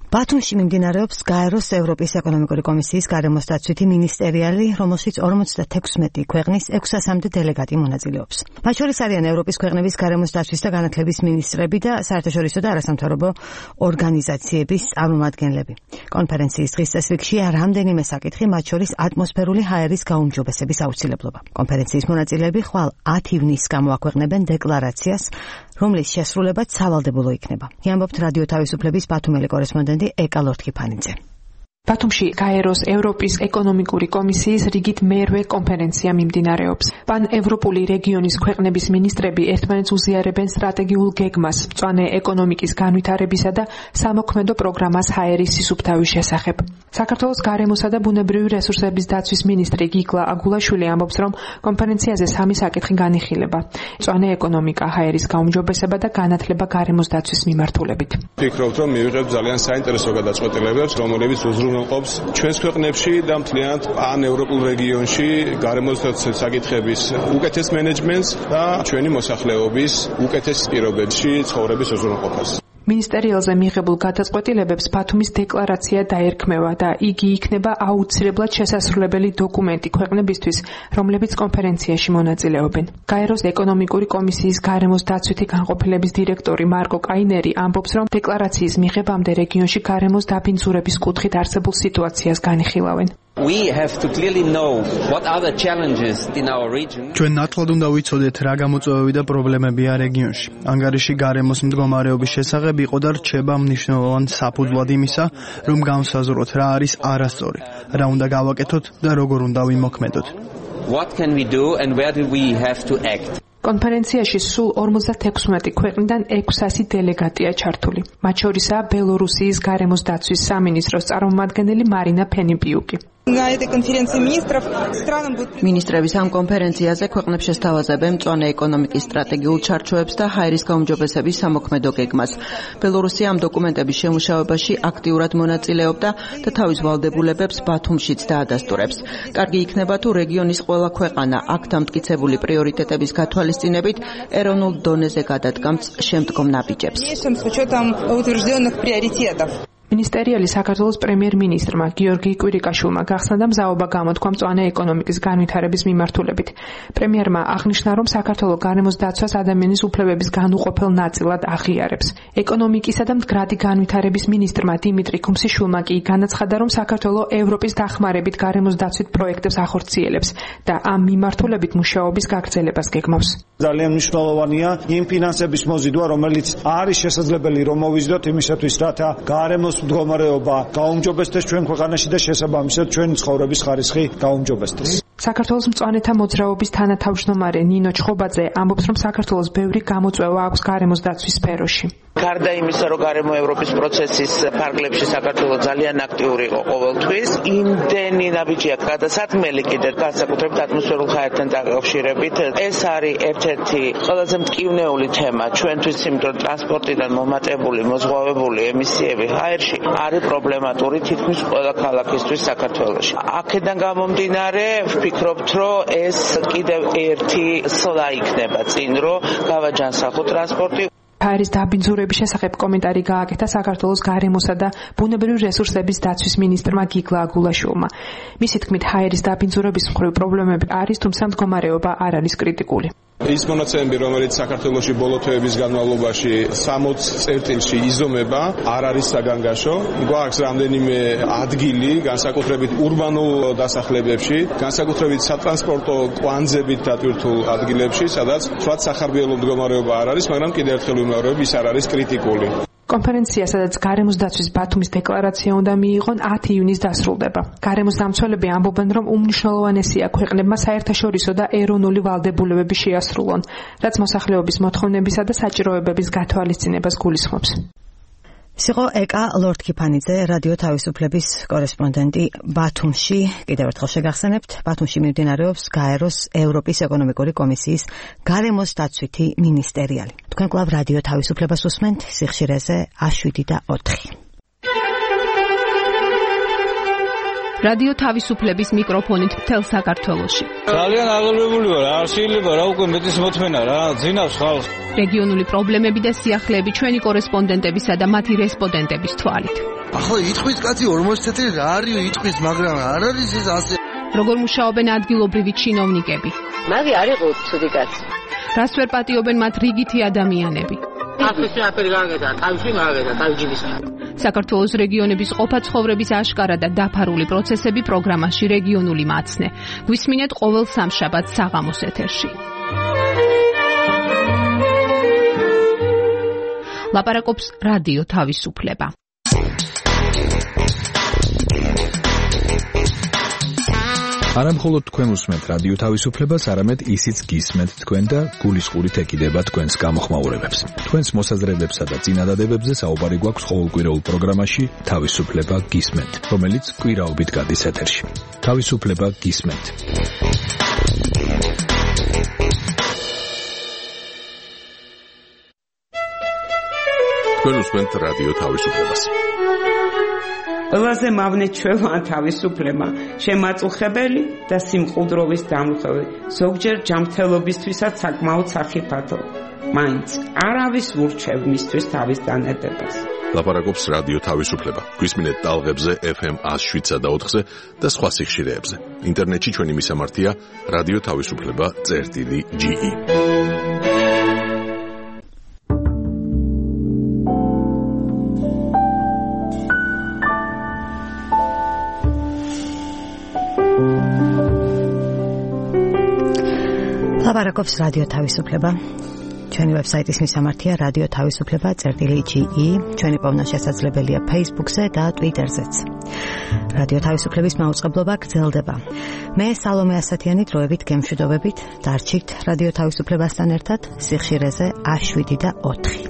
ბათუმში მიმდინარეობს გაეროს ევროპის ეკონომიკური კომისიის გარემოსდაცვითი მინისტერიალი, რომელშიც ორმოცდათექვსმეტი ქვეყნის ექვსასამდე დელეგატი მონაწილეობს. მათ შორის არიან ევროპის ქვეყნების გარემოსდაცვის და განათლების მინისტრები და საერთაშორისო და არასამთავრობო ორგანიზაციების წარმომადგენლები. კონფერენციის დღის წესრიგშია რამდენიმე საკითხი, მათ შორის ატმოსფერული ჰაერის გაუმჯობესების აუცილებლობა. კონფერენციის მონაწილეები ხვალ ათი ივნისს გამოაქვეყნებენ დეკლარაციას, რომლის შესრულებაც სავალდებულო იქნება. Ამბობთ რადიო თავისუფლების ბათუმელი კორესპონდენტი ეკა ლორთქიფანიძე. ბათუმში გაეროს ევროპის ეკონომიკური კომისიის რიგით მერვე კონფერენცია მიმდინარეობს. პან-ევროპული რეგიონის ქვეყნების მინისტრები ერთმანეთს უზიარებენ სტრატეგიულ გეგმას, მწვანე ეკონომიკის განვითარებისა და სამოქმედო პროგრამას ჰაერის სისუფთავის შესახებ. საქართველოს გარემოსა და ბუნებრივი რესურსების დაცვის მინისტრი გიგლა აგულაშვილი ამბობს, რომ კონფერენციაზე სამი საკითხი განიხილება: მწვანე ეკონომიკა, ჰაერის გაუმჯობესება და განათლება გარემოს დაცვის მიმართულებით. ვფიქრობ, რომ მივიღებთ ძალიან საინტერესო გადაწყვეტილებებს, რომლებიც უზრუნველყოფს ჩვენს ქვეყნებში და მთლიანად პან-ევროპულ რეგიონში გარემოსდაცვის საკითხების უკეთეს მენეჯმენტს და ჩვენი მოსახლეობის უკეთეს პირობებში ცხოვრების უზრუნველყოფას. მინისტერიალზე მიღებულ გადაწყვეტილებებს ბათუმის დეკლარაცია დაერქმევა და იგი იქნება აუცილებლად შესასრულებელი დოკუმენტი ქვეყნებისთვის, რომლებიც კონფერენციაში მონაწილეობენ. გაეროს ეკონომიკური კომისიის გარემოს დაცვითი განყოფილების დირექტორი მარკო კაინერი ამბობს, რომ დეკლარაციის მიღებამდე რეგიონში გარემოს დაბინძურების კუთხით არსებულ სიტუაციას განიხილავენ. We have to clearly know what are the challenges in our region. ჩვენ ნათლად უნდა ვიცოდეთ რა გამოწვევები და პრობლემებია რეგიონში. ანგარიში გარემოს მდგომარეობის შესახებ იყო და რჩება მნიშვნელოვანი საფუძვლად იმისა, რომ განსაზღვროთ რა არის არასწორი, რა უნდა გავაკეთოთ და როგორ უნდა ვიმოქმედოთ. What can we do and where do we have to act? კონფერენციაში სულ ორმოცდათექვსმეტი ქვეყნიდან ექვსასი დელეგატია ჩართული. მათ შორისაა ბელორუსიის გარემოს დაცვის სამინისტროს წარმომადგენელი მარინა ფენიპიუკი. მინისტრების ამ კონფერენციაზე ქვეყნებს შესთავაზებენ მწვანე ეკონომიკის სტრატეგიულ ჩარჩოებს და ჰაერის გაუმჯობესების სამოქმედო გეგმას. ბელორუსია ამ დოკუმენტების შემუშავებაში აქტიურად მონაწილეობდა და თავის ვალდებულებებს ბათუმშიც დაადასტურებს. კარგი იქნება თუ რეგიონის ყველა ქვეყანა აქ დამტკიცებული პრიორიტეტების გათვალისწინებით ეროვნულ დონეზე გადადგამს შემდგომ ნაბიჯებს. მინისტერიალი საქართველოს პრემიერ-მინისტრმა გიორგი კვირიკაშვილმა გახსნა და მზაობა გამოთქვა მწვანე ეკონომიკის განვითარების მიმართულებით. პრემიერმა აღნიშნა, რომ საქართველო გარემოს დაცვას ადამიანის უფლებების განუყოფელ ნაწილად აღიარებს. ეკონომიკისა და მდგრადი განვითარების მინისტრმა დიმიტრი ქუმსიშვილმა კი განაცხადა, რომ საქართველო ევროპის დახმარებით გარემოს დაცვით პროექტებს ახორციელებს და ამ მიმართულებით მუშაობის გაგრძელებას გეგმავს. ძალიან მნიშვნელოვანია იმ ფინანსების მოზიდვა, რომელიც არის შესაძლებელი რომ მოვიზიდოთ იმისათვის, რათა გარემოს მდგომარეობა გაუმჯობესდეს ჩვენ ქვეყანაში და შესაბამისად ჩვენი ცხოვრების ხარისხი გაუმჯობესდეს. საქართველოს მწვანეთა მოძრაობის თანათავმჯდომარე ნინო ჩხობაძე ამბობს, რომ საქართველოს ბევრი გამოწვევა აქვს გარემოს დაცვის სფეროში. გარდა იმისა, რომ გარემო ევროპის პროცესის ფარგლებში საქართველო ძალიან აქტიური იყო ყოველთვის, იმდენი ნაბიჯი აქვს გადასათმელი კიდევ განსაკუთრებით ატმოსფერულ ჰაერთან დაკავშირებით. ეს არის ერთ-ერთი ყველაზე მტკივნეული თემა ჩვენთვის, იმიტომ რომ ტრანსპორტიდან მომატებული, მოზღვავებული ემისიები ჰაერში არის პრობლემატური თითქმის ყველა ქალაქისთვის საქართველოში. აქედან გამომდინარე, ვფიქრობთ, რომ ეს კიდევ ერთი სლა იქნება წინ, რომ გავაჯანსახო ტრანსპორტი. ჰაერის დაბინძურების შესახებ კომენტარი გააკეთა საქართველოს გარემოსა და ბუნებრივი რესურსების დაცვის მინისტრმა გიგლა აგულაშვილმა. მისი თქმით, ჰაერის დაბინძურების მხრივ პრობლემები არის, თუმცა მდგომარეობა არ არის კრიტიკული. ის მონაცემები, რომელიც საქართველოში ბოლო თვეების განმავლობაში სამოც წერტილში იზომება, არ არის საგანგაშო. გვაქვს რამდენიმე ადგილი, განსაკუთრებით ურბანულ დასახლებებში, განსაკუთრებით სატრანსპორტო კვანძებით დატვირთულ ადგილებში, სადაც თქვათ სახარბიელო მდგომარეობა არ არის, მაგრამ კიდევ ერთხელ ვიმეორებ, ის არ არის კრიტიკული. კონფერენცია, სადაც გარემოს დაცვის ბათუმის დეკლარაცია უნდა მიიღონ ათი ივნისს დასრულდება. გარემოს დამცველები ამბობენ, რომ უმნიშვნელოვანესია ქვეყნებმა საერთაშორისო და ეროვნული ვალდებულებები შეასრულონ, რაც მოსახლეობის მოთხოვნებისა და საჭიროებების გათვალისწინებას გულისხმობს. სიყო ეკა ლორთქიფანიძე, რადიო თავისუფლების კორესპონდენტი ბათუმში. კიდევ ერთხელ შეგახსენებთ, ბათუმში მიმდინარეობს გაეროს ევროპის ეკონომიკური კომისიის გარემოს დაცვითი მინისტერიალი. თქვენ კვლავ რადიო თავისუფლებას უსმენთ სიხშირეზე ას შვიდი და ოთხი. რადიო თავისუფლების მიკროფონით მთელ საქართველოში. ძალიან აღელვებული ვარ, არ შეიძლება რა უკვე მეტის მოთმენა რა, ძინავს ხალხს. რეგიონული პრობლემები და სიახლეები ჩვენი კორესპონდენტებისა და მათი რესპონდენტების თვალით. ახლა იტყვის კაცი ორმოცი წელი რა არისო იტყვის, მაგრამ არ არის ეს ასე. როგორ მუშაობენ ადგილობრივი ჩინოვნიკები? მაგი არ იყო ცუდი კაცი. რას ვერ პატიობენ მათ რიგითი ადამიანები? ახლა აფერი გაგედა, თავში გაგედა, თავჯიბისა. საქართველოს რეგიონების ყოფა ცხოვრების აშკარა და დაფარული პროცესები პროგრამაში რეგიონული მაცნე. გვისმინეთ ყოველ სამშაბათს საღამოს ეთერში. ლაპარაკობს რადიო თავისუფლება. არა მხოლოდ თქვენ უსმენთ რადიო თავისუფლებას, არამედ ისიც გისმენთ თქვენ და გულისყურით ეკიდება თქვენს გამოხმაურებებს. თქვენს მოსაზრებებსა და წინადადებებზე საუბარი გვაქვს ყოველკვირეულ პროგრამაში თავისუფლება გისმენთ, რომელიც კვირაობით გადის ეთერში. თავისუფლება გისმენთ. თქვენ უსმენთ რადიო თავისუფლებას. ყველაზე მავნე ჩვეულა თავისუფლება, შემაწუხებელი და სიმყუდროვის დამხევი, ზოგჯერ ჯანმრთელობისთვისაც საკმაოდ სახიფათო. მაინც არავის ურჩევ მისთვის თავის დანედებას. ლაპარაკობს რადიო თავისუფლება. გვისმინეთ ტალღებზე ეფ ემ one oh seven და four და სხვა სიხშირეებზე. ინტერნეტში ჩვენი მისამართია რადიო თავისუფლება წერტილი ჯი ი. ლაპარაკობს რადიო თავისუფლება. ჩვენი ვებსაიტის მისამართია რადიო თავისუფლება წერტილი ჯი ი. ჩვენი პოვნა შესაძლებელია Facebook-ზე და Twitter-ზეც. რადიო თავისუფლების მაუწყებლობა გრძელდება. მე სალომე ასათიანი დროებით გემშვიდობებით დარჩით რადიო თავისუფლებასთან ერთად სიხშირეზე one seven და four.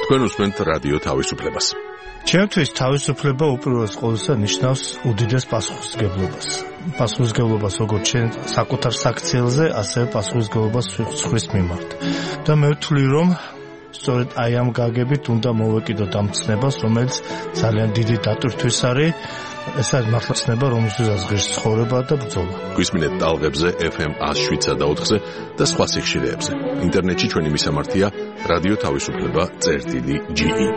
თქვენ უსმენთ რადიო თავისუფლებას. ჩემთვის თავისუფლება უპირველეს ყოვლისა ნიშნავს უდიდეს პასუხისმგებლობას. პასუხისმგებლობას როგორც ჩვენ საკუთარ საქციელზე, ასევე პასუხისმგებლობას სხვის მიმართ. და მე ვთვლი, რომ სწორედ აი ამ გაგებით უნდა მოვეკიდოთ ამ ცნებას, რომელიც ძალიან დიდი დატვირთვის არის. ეს არის მართლა ცნება, რომელსაც ღირს ცხოვრება და ბრძოლა. გვისმინეთ ტალღებზე ეფ ემ one oh seven point four-ზე და სხვა სიხშირეებზე. ინტერნეტში ჩვენი მისამართია რადიო თავისუფლება წერტილი ჯი ი.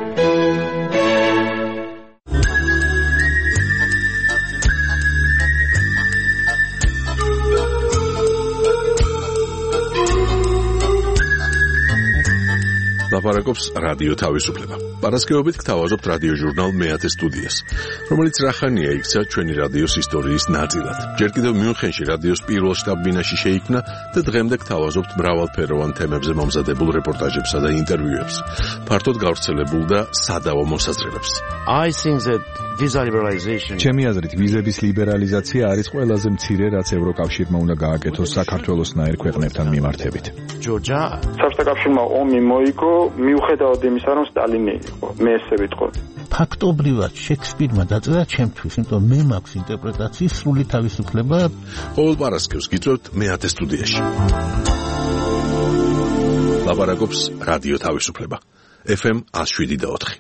ლაპარაკობს რადიო თავისუფლება. პარასკევობით გთავაზობთ რადიო ჟურნალ მეათე სტუდიას, რომელიც რახანია იქცა ჩვენი რადიოს ისტორიის ნაწილად. ჯერ კიდევ მიუნხენში რადიოს პირველ შტაბ-ბინაში შეიქმნა და დღემდე გთავაზობთ მრავალფეროვან თემებზე მომზადებულ რეპორტაჟებსა და ინტერვიუებს, ფართოდ გავრცელებულ და სადავო მოსაზრებებს. I think that visa liberalization ჩემი აზრით ვიზების ლიბერალიზაცია არის ყველაზე მცირე, რაც ევროკავშირმა უნდა გააკეთოს საქართველოსნაირ ქვეყნებთან მიმართებით. Georgia საბჭოთა კავშირმა ომი მოიგო მიუხედავად იმისა, რომ სტალინი იყო. მე ესე ვიტყოდი. ფაქტობრივად შექსპირმა დაწერა ჩემთვის, იმიტომ მე მაქვს ინტერპრეტაციის სრული თავისუფლება. ყოველ პარასკევს გიწევთ მეათე სტუდიაში. ლაპარაკობს რადიო თავისუფლება. ეფ ემ one oh seven point four.